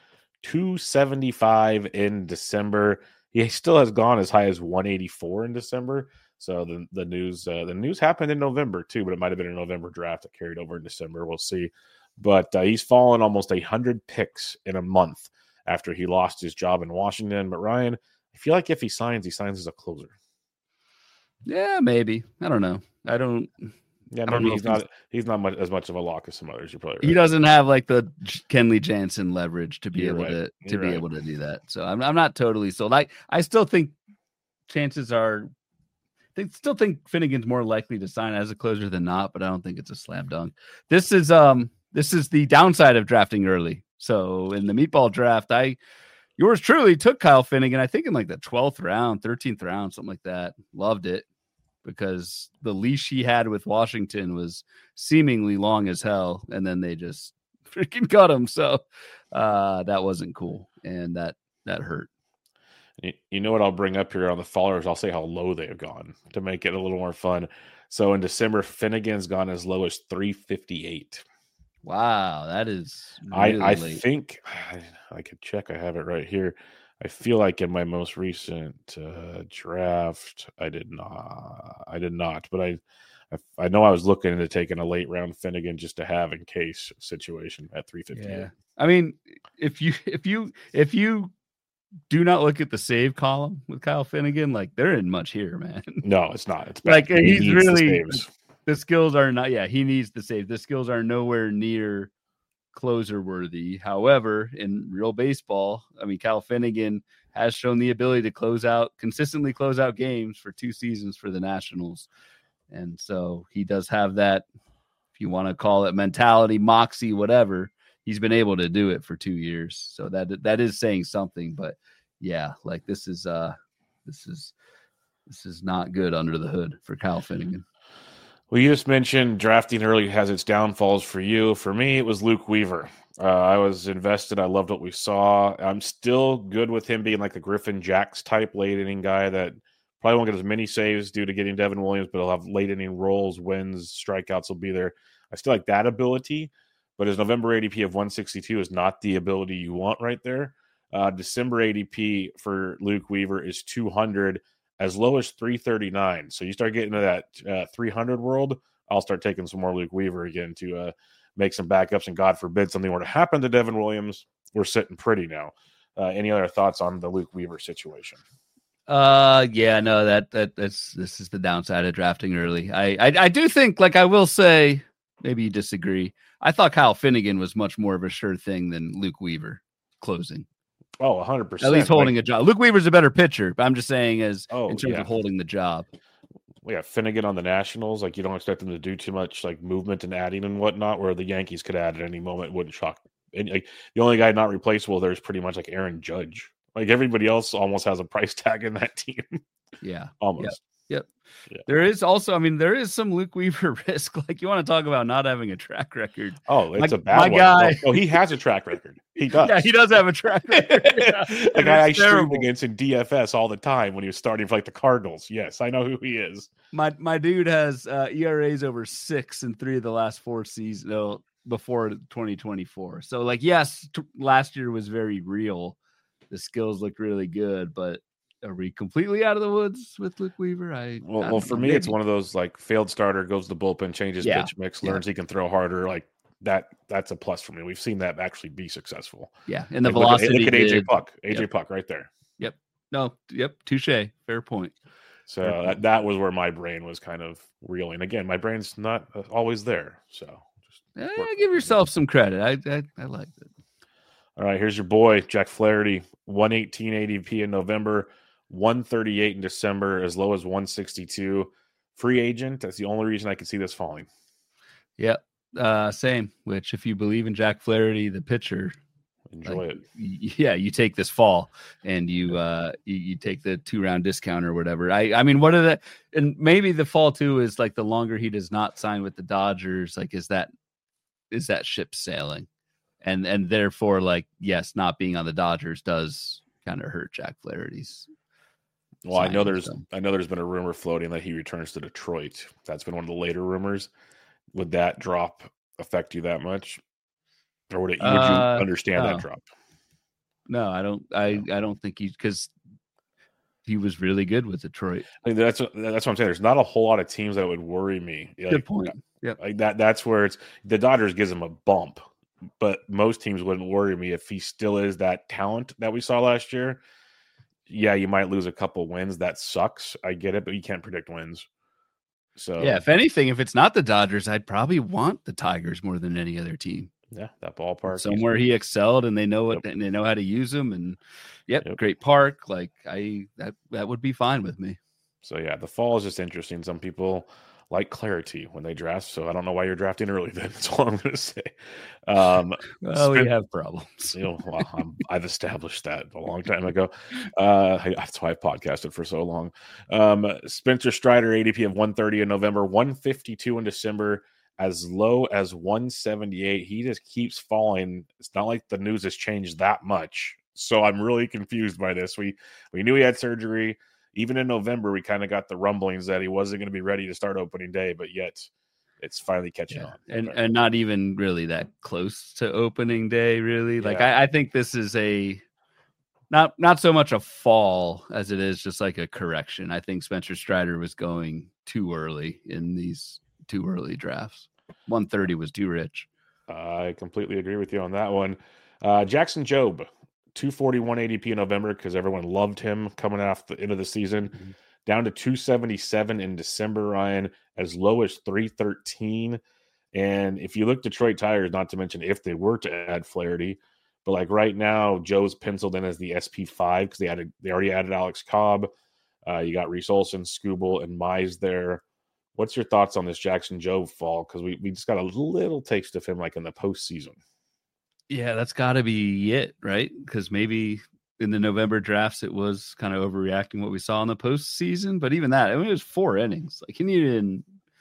275 in December. He still has gone as high as 184 in December. So the news happened in November too, but it might have been a November draft that carried over in December. We'll see. But he's fallen almost 100 picks in a month after he lost his job in Washington. But Ryan, I feel like if he signs as a closer. Yeah, maybe. I don't know. I don't. Yeah, maybe he's not as much of a lock as some others. You're probably right. He doesn't have like the Kenley Jansen leverage to be able to do that. So I'm not totally sold. I still think chances are. They still think Finnegan's more likely to sign as a closer than not, but I don't think it's a slam dunk. This is the downside of drafting early. So in the meatball draft, yours truly took Kyle Finnegan, I think in like the 12th round, 13th round, something like that. Loved it because the leash he had with Washington was seemingly long as hell. And then they just freaking cut him. So that wasn't cool. And that hurt. You know what I'll bring up here on the followers? I'll say how low they've gone to make it a little more fun. So in December, Finnegan's gone as low as 358. Wow, that is really I late. think I could check. I have it right here. I feel like in my most recent draft, I did not. But I know I was looking into taking a late round Finnegan just to have in case situation at 358. Yeah. I mean, if you do not look at the save column with Kyle Finnegan, like there isn't much here, man. No, it's not. It's like he's really the skills are not. Yeah, he needs the save. The skills are nowhere near closer worthy. However, in real baseball, I mean, Kyle Finnegan has shown the ability to consistently close out games for 2 seasons for the Nationals, and so he does have that. If you want to call it mentality, moxie, whatever. He's been able to do it for 2 years. So that is saying something, but yeah, like this is not good under the hood for Kyle Finnegan. Well, you just mentioned drafting early has its downfalls for you. For me, it was Luke Weaver. I was invested. I loved what we saw. I'm still good with him being like the Griffin Jacks type late inning guy that Probably won't get as many saves due to getting Devin Williams, but he'll have late inning rolls, wins, strikeouts will be there. I still like that ability, but his November ADP of 162 is not the ability you want right there. December ADP for Luke Weaver is 200, as low as 339. So you start getting into that 300 world, I'll start taking some more Luke Weaver again to make some backups, and God forbid something were to happen to Devin Williams, we're sitting pretty now. Any other thoughts on the Luke Weaver situation? Yeah, no, this is the downside of drafting early. I do think, like, I will say, maybe you disagree, I thought Kyle Finnegan was much more of a sure thing than Luke Weaver closing. Oh, 100%. At least holding a job. Luke Weaver's a better pitcher, but I'm just saying in terms of holding the job. Well, yeah, Finnegan on the Nationals, like, you don't expect them to do too much like movement and adding and whatnot, where the Yankees could add at any moment. It wouldn't shock. And, like, the only guy not replaceable there is pretty much like Aaron Judge. Like, everybody else almost has a price tag in that team. Yeah. Almost. Yep. Yeah. There is also, there is some Luke Weaver risk. Like, you want to talk about not having a track record. Oh, it's a bad one. Guy. Oh, he has a track record. He does. Yeah, he does have a track record. A guy I streamed against in DFS all the time when he was starting for like the Cardinals. Yes, I know who he is. My dude has ERAs over 6 in 3 of the last 4 seasons before 2024. So, like, yes, last year was very real. The skills looked really good, but are we completely out of the woods with Luke Weaver? Well, for me, it's one of those, like, failed starter, goes to the bullpen, changes pitch mix, learns he can throw harder. Like, that's a plus for me. We've seen that actually be successful. Yeah, and the velocity. Look at AJ Puck. AJ Puck right there. Yep. No. Yep. Touche. Fair point. So that was where my brain was kind of reeling. Again, my brain's not always there. So just give yourself some credit. I liked it. All right, here's your boy, Jack Flaherty, 118 ADP in November, 138 in December, as low as 162. Free agent. That's the only reason I can see this falling. Yep. Same, which, if you believe in Jack Flaherty, the pitcher, enjoy it. Yeah, you take this fall and you take the 2-round discount or whatever. I mean, what are the, and maybe the fall too is like the longer he does not sign with the Dodgers, like, is that ship sailing? And therefore, like, yes, not being on the Dodgers does kind of hurt Jack Flaherty's. Well, I know there's been a rumor floating that he returns to Detroit. That's been one of the later rumors. Would that drop affect you that much, or would you understand that drop? No, I don't. I don't think because he was really good with Detroit. I mean, that's what I'm saying. There's not a whole lot of teams that would worry me. Like, good point. Yeah, like that. That's where it's the Dodgers gives him a bump, but most teams wouldn't worry me if he still is that talent that we saw last year. Yeah, you might lose a couple wins. That sucks. I get it, but you can't predict wins. So yeah, if anything, if it's not the Dodgers, I'd probably want the Tigers more than any other team. Yeah, that ballpark somewhere he excelled, and they know it, and they know how to use him. And great park. Like, that would be fine with me. So yeah, the fall is just interesting. Some people like clarity when they draft, so I don't know why you're drafting early. Then that's all I'm going to say. We have problems. I've established that a long time ago. That's why I've podcasted for so long. Spencer Strider, ADP of 130 in November, 152 in December, as low as 178. He just keeps falling. It's not like the news has changed that much, so I'm really confused by this. We knew he had surgery. Even in November, we kind of got the rumblings that he wasn't going to be ready to start opening day, but yet it's finally catching on. And not even really that close to opening day, really. Like, I think this is not so much a fall as it is just like a correction. I think Spencer Strider was going too early in these too early drafts. 130 was too rich. I completely agree with you on that one. Jackson Jobe. 241 ADP in November because everyone loved him coming off the end of the season. Down to 277 in December, Ryan, as low as 313. And if you look Detroit Tigers, not to mention if they were to add Flaherty, but like right now, Joe's penciled in as the SP5 because they already added Alex Cobb. You got Reese Olson, Skubal, and Mize there. What's your thoughts on this Jackson Jobe fall? Because we just got a little taste of him like in the postseason. Yeah, that's got to be it, right? Because maybe in the November drafts, it was kind of overreacting what we saw in the postseason. But even that, it was 4 innings. Like, he needed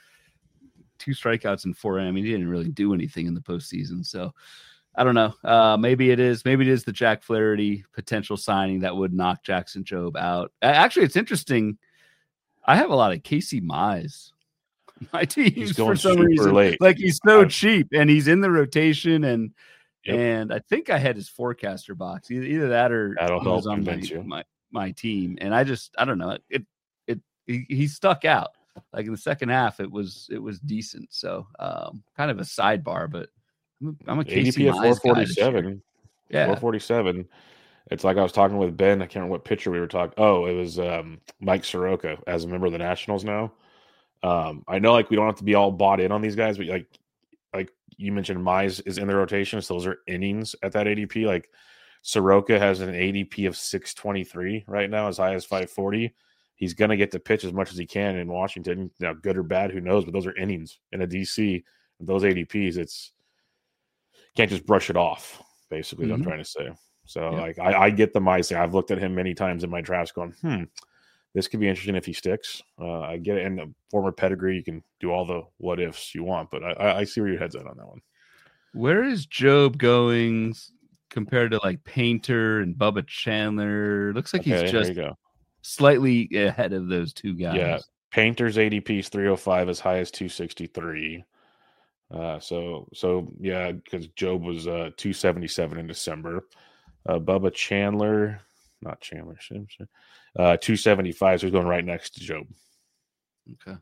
2 strikeouts in 4 innings. I mean, he didn't really do anything in the postseason. So I don't know. Maybe it is the Jack Flaherty potential signing that would knock Jackson Jobe out. Actually, it's interesting. I have a lot of Casey Mize. My teams for some super reason, late. like he's so cheap, and he's in the rotation, and I think I had his forecaster box. Either that or that'll he was help on convince you. my team, and I don't know. He stuck out. Like in the second half, it was decent. So kind of a sidebar, but I'm a Casey ADP at Mize 447. Yeah, 447. It's like I was talking with Ben. I can't remember what pitcher we were talking. Oh, it was Mike Soroka as a member of the Nationals now. I know like we don't have to be all bought in on these guys, but like you mentioned, Mize is in the rotation, so those are innings at that ADP. Like Soroka has an ADP of 623 right now, as high as 540. He's going to get to pitch as much as he can in Washington. Now, good or bad, who knows? But those are innings in a DC. Those ADPs, it's can't just brush it off. Basically, what I'm trying to say. So, like, I get the Mize. I've looked at him many times in my drafts, going, this could be interesting if he sticks. I get it. And the former pedigree, you can do all the what ifs you want, but I see where your head's at on that one. Where is Job going compared to like Painter and Bubba Chandler? Looks like he's just slightly ahead of those two guys. Yeah, Painter's ADP is 305, as high as 263. So yeah, because Job was 277 in December. Bubba Chandler, not Chandler Simpson, 275. So he's going right next to Job. Okay.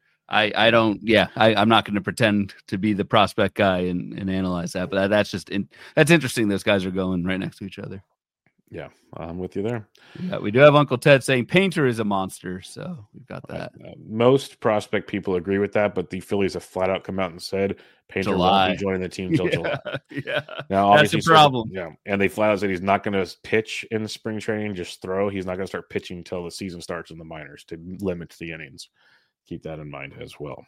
I'm not going to pretend to be the prospect guy and analyze that, but that's interesting. Those guys are going right next to each other. Yeah, I'm with you there. Yeah, we do have Uncle Ted saying Painter is a monster, so we've got that. Most prospect people agree with that, but the Phillies have flat out come out and said Painter won't be joining the team until July. Yeah, now obviously that's a problem. And they flat out said he's not going to pitch in the spring training, just throw. He's not going to start pitching until the season starts in the minors to limit the innings. Keep that in mind as well.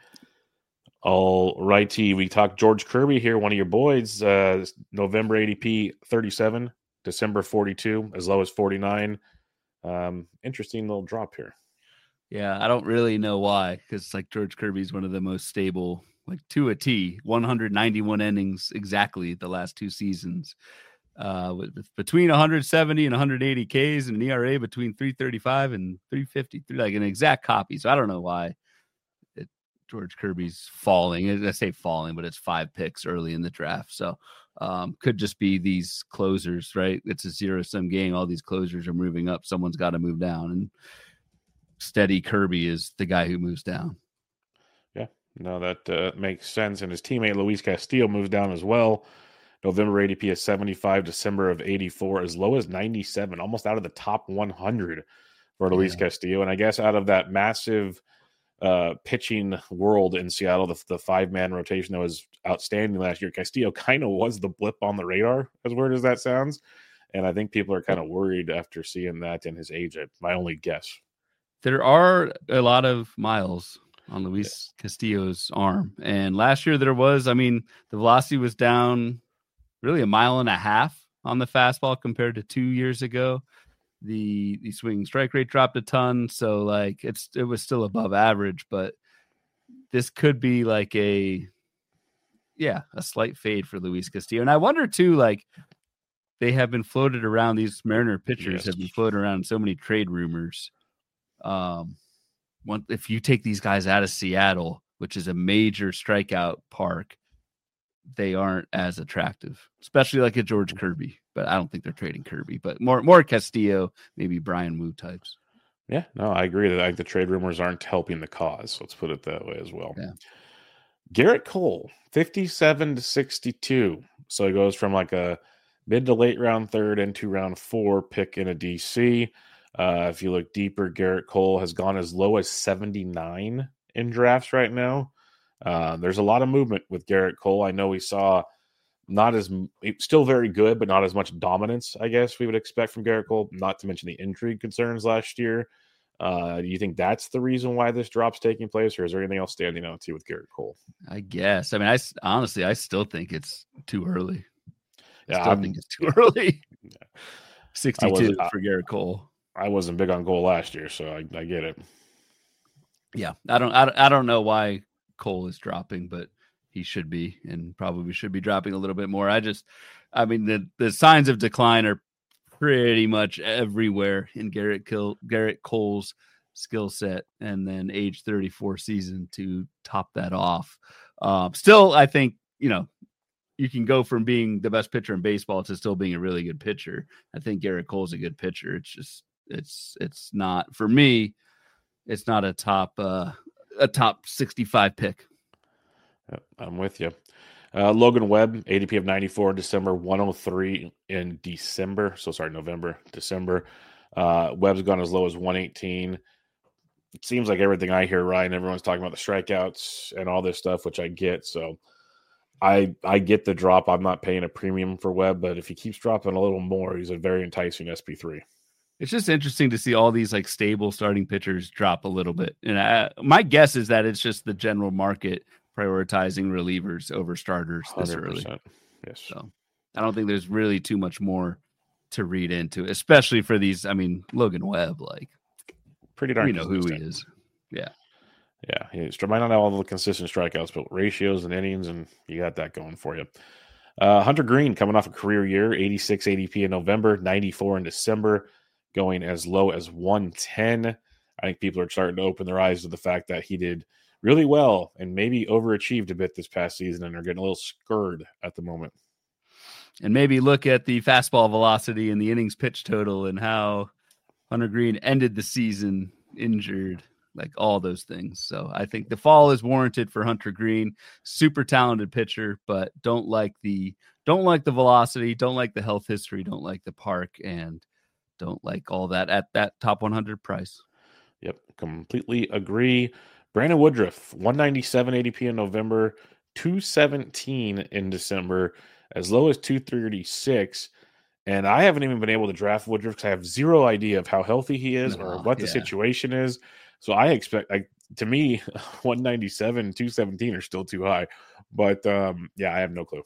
All righty, we talked George Kirby here, one of your boys. November ADP 37. December 42, as low as 49. Interesting little drop here. Yeah, I don't really know why, because like George Kirby's one of the most stable, like to a T, 191 innings exactly the last two seasons, with between 170 and 180 Ks and an ERA between 335 and 350, like an exact copy. So I don't know why George Kirby's falling. I say falling, but it's 5 picks early in the draft. So could just be these closers, right? It's a zero-sum game. All these closers are moving up. Someone's got to move down, and steady Kirby is the guy who moves down. Yeah, no, that makes sense. And his teammate Luis Castillo moves down as well. November ADP is 75, December of 84, as low as 97, almost out of the top 100 for Luis Castillo. And I guess out of that massive pitching world in Seattle, the 5-man rotation that was outstanding last year, Castillo kind of was the blip on the radar, as weird as that sounds. And I think people are kind of worried after seeing that in his age. My only guess. There are a lot of miles on Luis Castillo's arm. And last year there was, the velocity was down really 1.5 miles on the fastball compared to 2 years ago. The swing strike rate dropped a ton, so like it was still above average, but this could be like a slight fade for Luis Castillo. And I wonder too, like they have been floated around, these Mariner pitchers have been floated around so many trade rumors. If you take these guys out of Seattle, which is a major strikeout park, they aren't as attractive, especially like a George Kirby. But I don't think they're trading Kirby, but more Castillo, maybe Brian Wu types. Yeah, no, I agree that the trade rumors aren't helping the cause. Let's put it that way as well. Yeah. Garrett Cole, 57 to 62. So he goes from like a mid to late round third into round 4 pick in a DC. If you look deeper, Garrett Cole has gone as low as 79 in drafts right now. There's a lot of movement with Garrett Cole. I know we saw still very good, but not as much dominance, I guess we would expect from Garrett Cole, not to mention the injury concerns last year. Do you think that's the reason why this drop's taking place, or is there anything else standing out to you with Garrett Cole? I guess. I honestly still think it's too early. I think it's too early. 62 for Garrett Cole. I wasn't big on Cole last year, so I get it. Yeah, I don't know why Cole is dropping, but he should be, and probably should be dropping a little bit more. The signs of decline are pretty much everywhere in Garrett Cole's skill set, and then age 34 season to top that off. Still, I think, you can go from being the best pitcher in baseball to still being a really good pitcher. I think Garrett Cole's a good pitcher. It's just, it's not, for me, it's not a top 65 pick. I'm with you. Logan Webb, ADP of 94 in December, 103 in December. So sorry, November, December. Webb's gone as low as 118. It seems like everything I hear, Ryan, everyone's talking about the strikeouts and all this stuff, which I get. So I get the drop. I'm not paying a premium for Webb, but if he keeps dropping a little more, he's a very enticing SP3. It's just interesting to see all these like stable starting pitchers drop a little bit. And my guess is that it's just the general market prioritizing relievers over starters this early. Yes. So I don't think there's really too much more to read into, especially for these. I mean, Logan Webb, like, pretty darn. We know who he is. Yeah. Yeah. He might not have all the consistent strikeouts, but ratios and innings, and you got that going for you. Hunter Green coming off a career year, 86 ADP in November, 94 in December, going as low as 110. I think people are starting to open their eyes to the fact that he did really well and maybe overachieved a bit this past season and are getting a little scared at the moment. And maybe look at the fastball velocity and the innings pitch total and how Hunter Green ended the season injured, like all those things. So I think the fall is warranted for Hunter Green. Super talented pitcher, but don't like the velocity, don't like the health history, don't like the park, and don't like all that at that top 100 price. Yep, completely agree. Brandon Woodruff, 197 ADP in November, 217 in December, as low as 236. And I haven't even been able to draft Woodruff because I have zero idea of how healthy he is or what the situation is. So I expect, to me, 197, 217 are still too high. But I have no clue.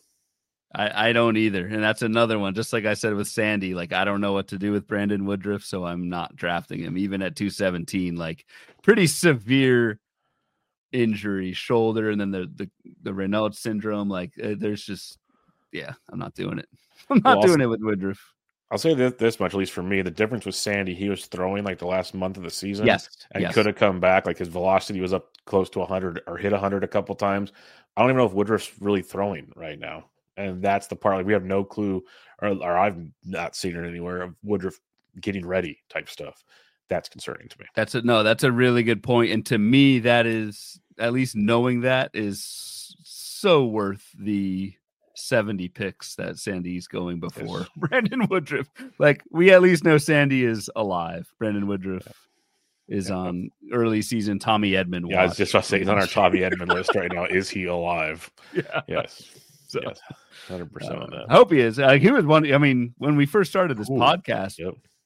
I don't either. And that's another one. Just like I said with Sandy, like, I don't know what to do with Brandon Woodruff, so I'm not drafting him. Even at 217, like, pretty severe injury, shoulder, and then the Raynaud syndrome. Like, there's just, I'm not doing it. I'm not doing it with Woodruff. I'll say this much, at least for me, the difference with Sandy, he was throwing like the last month of the season. Yes. And could have come back. Like, his velocity was up close to 100 or hit 100 a couple times. I don't even know if Woodruff's really throwing right now. And that's the part, like, we have no clue, or I've not seen it anywhere, of Woodruff getting ready type stuff. That's concerning to me. That's a really good point. And to me, that is, at least knowing that, is so worth the 70 picks that Sandy's going before Brandon Woodruff. Like, we at least know Sandy is alive. Brandon Woodruff is on early season Tommy Edman. Yeah, I was just about to say, he's on our Tommy Edman list right now. Is he alive? Yeah. Yes. So, yes. 100% on that. I hope he is. He was one. I mean, when we first started this podcast,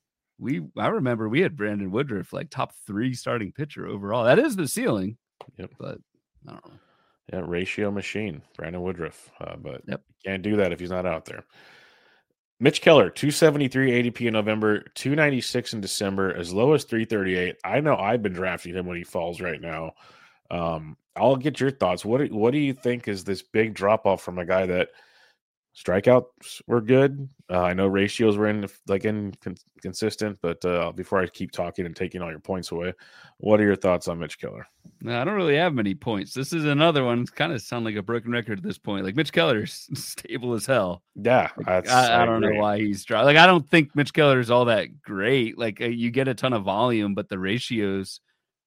I remember we had Brandon Woodruff like top 3 starting pitcher overall. That is the ceiling. Yep. But I don't know. Yeah, ratio machine, Brandon Woodruff. But can't do that if he's not out there. Mitch Keller, 273 ADP in November, 296 in December, as low as 338. I know I've been drafting him when he falls right now. I'll get your thoughts. What do you think is this big drop off from a guy that strikeouts were good? I know ratios were inconsistent, but before I keep talking and taking all your points away, what are your thoughts on Mitch Keller? No, I don't really have many points. This is another one. It's kind of sound like a broken record at this point. Like, Mitch Keller's stable as hell. Yeah, I don't know why he's dry. Like, I don't think Mitch Keller is all that great. Like, you get a ton of volume, but the ratios,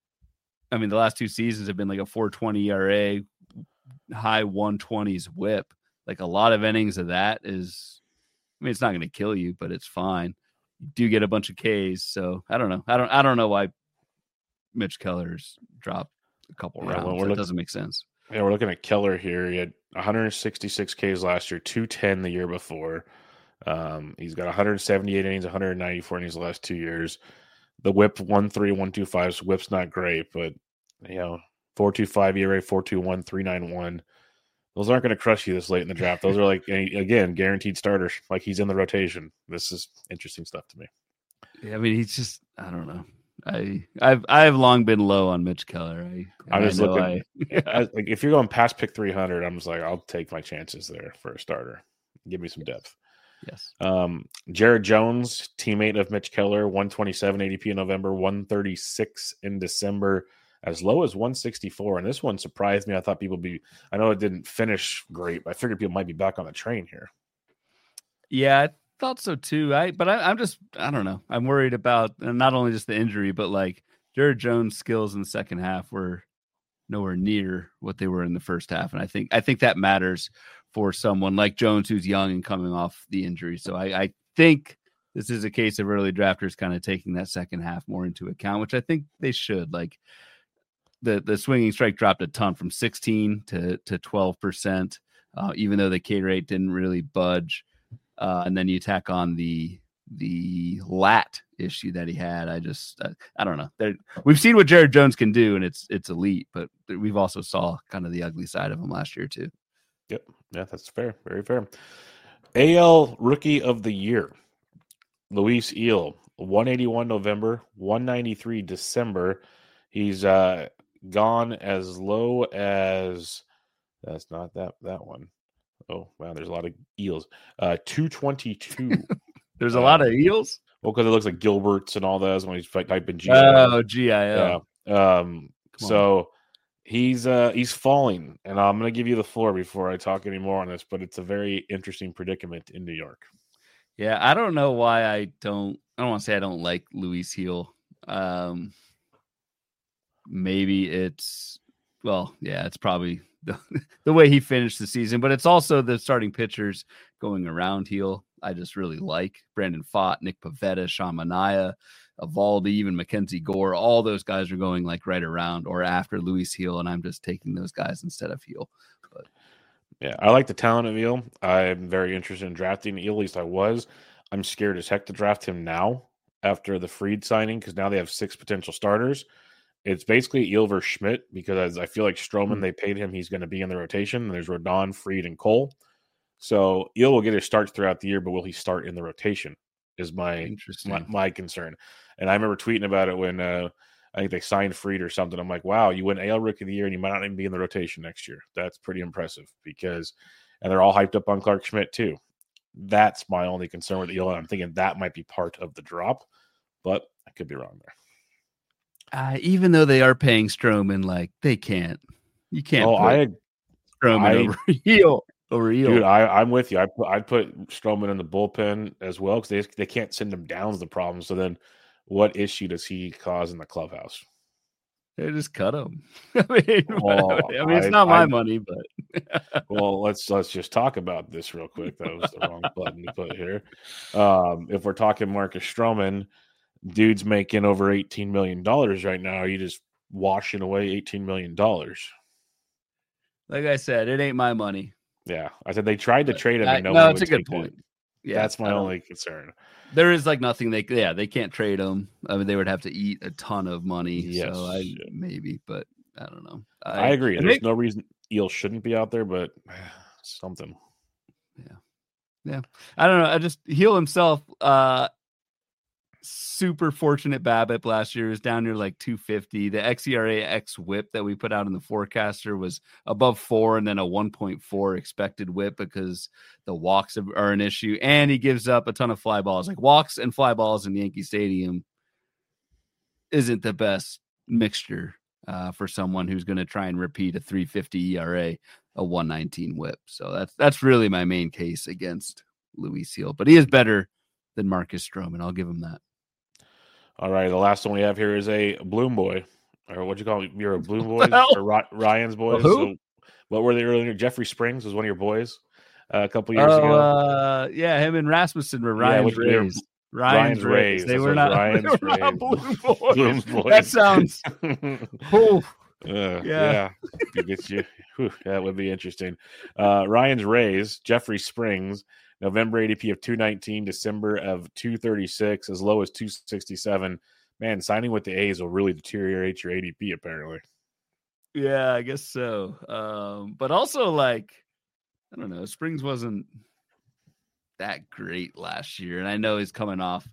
I mean, the last 2 seasons have been like a 4.20 ERA, high 120s WHIP. Like, a lot of innings of that is, I mean, it's not going to kill you, but it's fine. You do get a bunch of Ks, so I don't know. I don't know why Mitch Keller's dropped a couple rounds. It doesn't make sense. Yeah, we're looking at Keller here. He had 166 Ks last year, 210 the year before. He's got 178 innings, 194 innings the last 2 years. The WHIP 1.3, 1.25. So WHIP's not great, but 4.25 ERA, 4.21, 3.91. Those aren't going to crush you this late in the draft. Those are, like, again, guaranteed starters. Like, he's in the rotation. This is interesting stuff to me. Yeah, I mean, he's just, I don't know. I've long been low on Mitch Keller. I'm just looking. Like, if you're going past pick 300, I'm just like, I'll take my chances there for a starter. Give me some depth. Yes. Jared Jones, teammate of Mitch Keller, 127 ADP in November, 136 in December, as low as 164. And this one surprised me. I thought I know it didn't finish great, but I figured people might be back on the train here. Yeah, I thought so too. I don't know. I'm worried about not only just the injury, but like Jared Jones' skills in the second half were nowhere near what they were in the first half. And I think that matters for someone like Jones, who's young and coming off the injury. So I think this is a case of early drafters kind of taking that second half more into account, which I think they should. Like the swinging strike dropped a ton from 16 to 12%, even though the K rate didn't really budge. And then you tack on the lat issue that he had. I don't know. We've seen what Jared Jones can do, and it's elite, but we've also saw kind of the ugly side of him last year too. Yep. Yeah, that's fair. Very fair. AL Rookie of the Year, Luis Eel, 181 November, 193 December. He's gone as low as that's not that one. Oh, wow, there's a lot of eels. 222. There's a lot of eels? Well, because it looks like Gilbert's and all those when he's typing GIL. Oh, GIL. Yeah. So he's falling, and I'm going to give you the floor before I talk any more on this, but it's a very interesting predicament in New York. Yeah, I don't know why I don't want to say I don't like Luis Eel. Maybe it's probably the way he finished the season, but it's also the starting pitchers going around Heel. I just really like Brandon Pfaadt, Nick Pivetta, Sean Manaea, Evaldi, even Mackenzie Gore. All those guys are going like right around or after Luis Heel, and I'm just taking those guys instead of Heel. But yeah, I like the talent of Eel. I'm very interested in drafting Eel. At least I was. I'm scared as heck to draft him now after the Fried signing because now they have 6 potential starters. It's basically Eel versus Schmidt because I feel like Stroman, they paid him. He's going to be in the rotation. There's Rodon, Fried, and Cole. So Eel will get his starts throughout the year, but will he start in the rotation is my concern. And I remember tweeting about it when I think they signed Fried or something. I'm like, wow, you win AL Rookie of the Year and you might not even be in the rotation next year. That's pretty impressive and they're all hyped up on Clark Schmidt too. That's my only concern with Eel. And I'm thinking that might be part of the drop, but I could be wrong there. Even though they are paying Stroman, like you can't. Put Stroman over Eel. Dude, I'm with you. I'd put Stroman in the bullpen as well because they can't send him down is the problem. So then, what issue does he cause in the clubhouse? They just cut him. I mean, it's not my money, but well, let's just talk about this real quick. That was the wrong button to put here. If we're talking Marcus Stroman, dude's making over $18 million right now. Are you just washing away $18 million? Like I said, it ain't my money. Yeah, I said they tried to trade him. No, it's a good point. Yeah, that's my only concern. There is like nothing they can't trade him. I mean, they would have to eat a ton of money. Yes, so maybe, but I don't know. I agree. There's no reason Eel shouldn't be out there, but something. Yeah. I don't know. I just Heel himself. Super fortunate BABIP last year was down near like 250. The xERA x WHIP that we put out in the forecaster was above 4 and then a 1.4 expected WHIP because the walks are an issue. And he gives up a ton of fly balls. Like walks and fly balls in Yankee Stadium isn't the best mixture for someone who's going to try and repeat a 350 ERA, a 119 WHIP. So that's really my main case against Luis Eel. But he is better than Marcus Stroman. I'll give him that. All right, the last one we have here is a Bloom boy, or what you call it? You're a Bloom boy or Ryan's boys. So what were they earlier? Jeffrey Springs was one of your boys a couple years ago. Yeah, him and Rasmussen were Ryan's Rays. Ryan's Rays. They were not Bloom boys. Bloom's boys. That sounds. Yeah. That would be interesting. Ryan's Rays. Jeffrey Springs. November ADP of 219, December of 236, as low as 267. Man, signing with the A's will really deteriorate your ADP, apparently. Yeah, I guess so. But also, like, I don't know, Springs wasn't that great last year. And I know he's coming off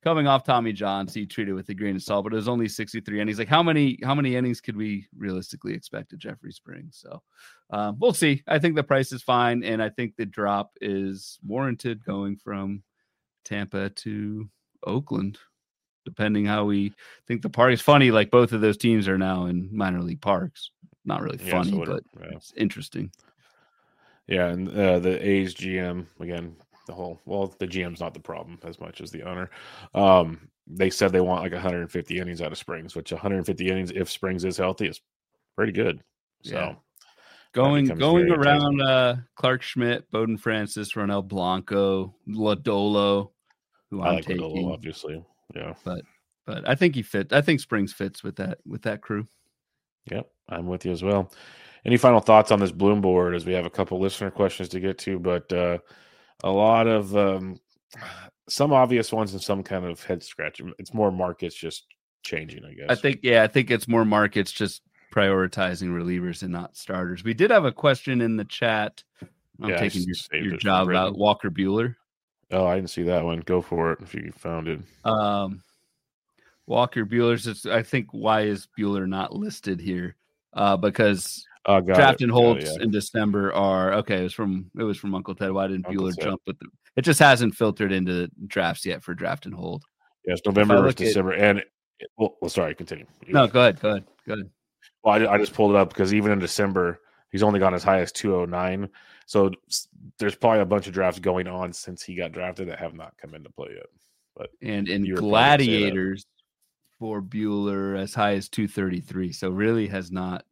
coming off Tommy John, so he treated with a grain of salt, but it was only 63 innings. Like how many innings could we realistically expect at Jeffrey Springs? So we'll see. I think the price is fine, and I think the drop is warranted going from Tampa to Oakland, depending how we think the park is funny. Like both of those teams are now in minor league parks. Not really funny, but it's interesting. Yeah, and the A's GM again. The GM's not the problem as much as the owner. They said they want like 150 innings out of Springs, which 150 innings, if Springs is healthy, is pretty good. So yeah. Going around Clark Schmidt, Bowden Francis, Ronel Blanco, Lodolo, who I'm taking. Lodolo, obviously. Yeah. But I think he fits. I think Springs fits with that crew. Yep, I'm with you as well. Any final thoughts on this Bloom board as we have a couple listener questions to get to, but a lot of some obvious ones and some kind of head scratching. It's more markets just changing, I guess. I think it's more markets just prioritizing relievers and not starters. We did have a question in the chat. I'm taking your job about Walker Buehler. Oh, I didn't see that one. Go for it if you found it. Walker Buehler's. I think why is Buehler not listed here? Because draft and holds in December are okay. It was from Uncle Ted. Why didn't Buehler jump with them? It just hasn't filtered into drafts yet for draft and hold. Yes, November versus December. And sorry, continue. No, go ahead. Well, I just pulled it up because even in December, he's only gone as high as 209. So there's probably a bunch of drafts going on since he got drafted that have not come into play yet. But and in Gladiators for Buehler as high as 233. So really has not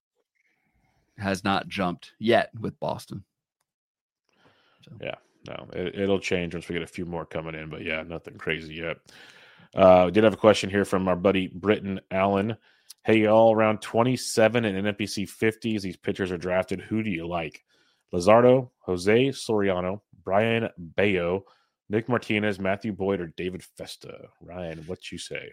jumped yet with Boston. So. Yeah, no, it'll change once we get a few more coming in. But yeah, nothing crazy yet. We did have a question here from our buddy Britton Allen. Hey, y'all, around 27 and NFBC 50s, these pitchers are drafted. Who do you like? Luzardo, Jose Soriano, Brian Bayo, Nick Martinez, Matthew Boyd, or David Festa? Ryan, what you say?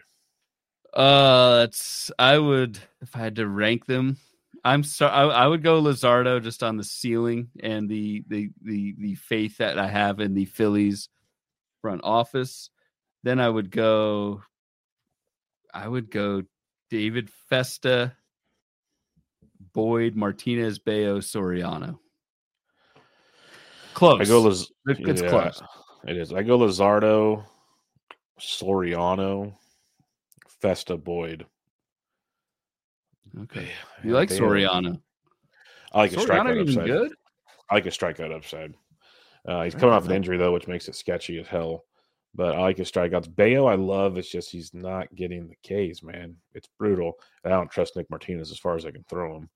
I would, if I had to rank them, I would go Luzardo just on the ceiling and the faith that I have in the Phillies front office. Then I would go David Festa, Boyd, Martinez, Bayo, Soriano. Close. It's close. It is. I go Luzardo, Soriano, Festa, Boyd. Okay. You like Soriano? I like a strikeout even upside. Good? I like a strikeout upside. He's coming off an injury, though, which makes it sketchy as hell. But I like his strikeouts. Bayo, I love. It's just he's not getting the Ks, man. It's brutal. And I don't trust Nick Martinez as far as I can throw him.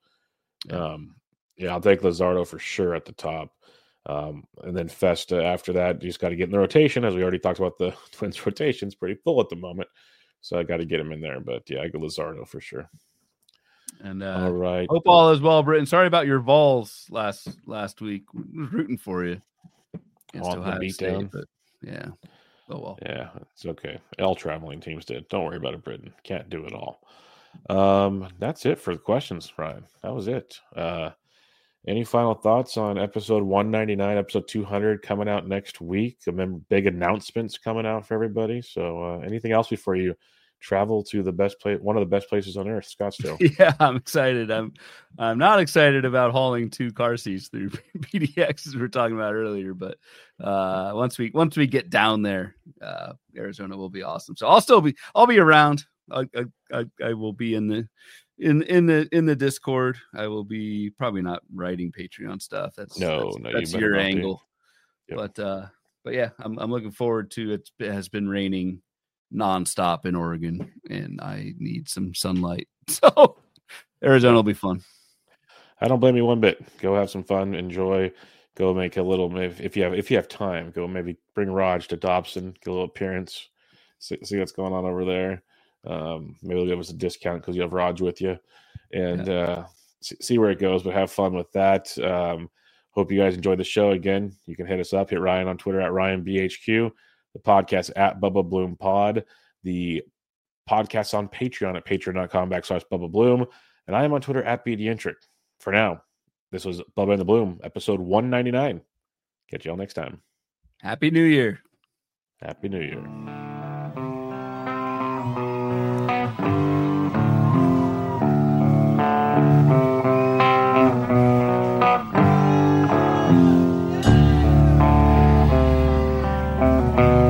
I'll take Luzardo for sure at the top. And then Festa after that, you just got to get in the rotation. As we already talked about, the Twins rotation is pretty full at the moment. So I got to get him in there. But yeah, I go Luzardo for sure. And all right. Hope all is well, Britton. Sorry about your Vols last week. I was rooting for you. On the beatdown. But yeah. Oh well. Yeah, it's okay. All traveling teams did. Don't worry about it, Britain. Can't do it all. That's it for the questions, Ryan. That was it. Any final thoughts on episode 199, episode 200 coming out next week? Remember, big announcements coming out for everybody. So anything else before you travel to the best place, one of the best places on earth, Scottsdale? Yeah, I'm excited. I'm not excited about hauling 2 car seats through PDX as we were talking about earlier, but once we get down there, Arizona will be awesome. So I'll be around. I will be in the Discord. I will be probably not writing Patreon stuff. That's your angle. Yep. But yeah, I'm looking forward to it. It has been raining nonstop in Oregon, and I need some sunlight. So Arizona will be fun. I don't blame you one bit. Go have some fun, enjoy. Go make a little. If you have time, go maybe bring Raj to Dobson, get a little appearance, see what's going on over there. Maybe they'll give us a discount because you have Raj with you, and see where it goes. But have fun with that. Hope you guys enjoyed the show. Again, you can hit us up. Hit Ryan on Twitter at RyanBHQ. The podcast at Bubba Bloom Pod. The podcast on Patreon at patreon.com/Bubba Bloom. And I am on Twitter at BDintric. For now, this was Bubba and the Bloom, episode 199. Catch y'all next time. Happy New Year. Happy New Year. Bye.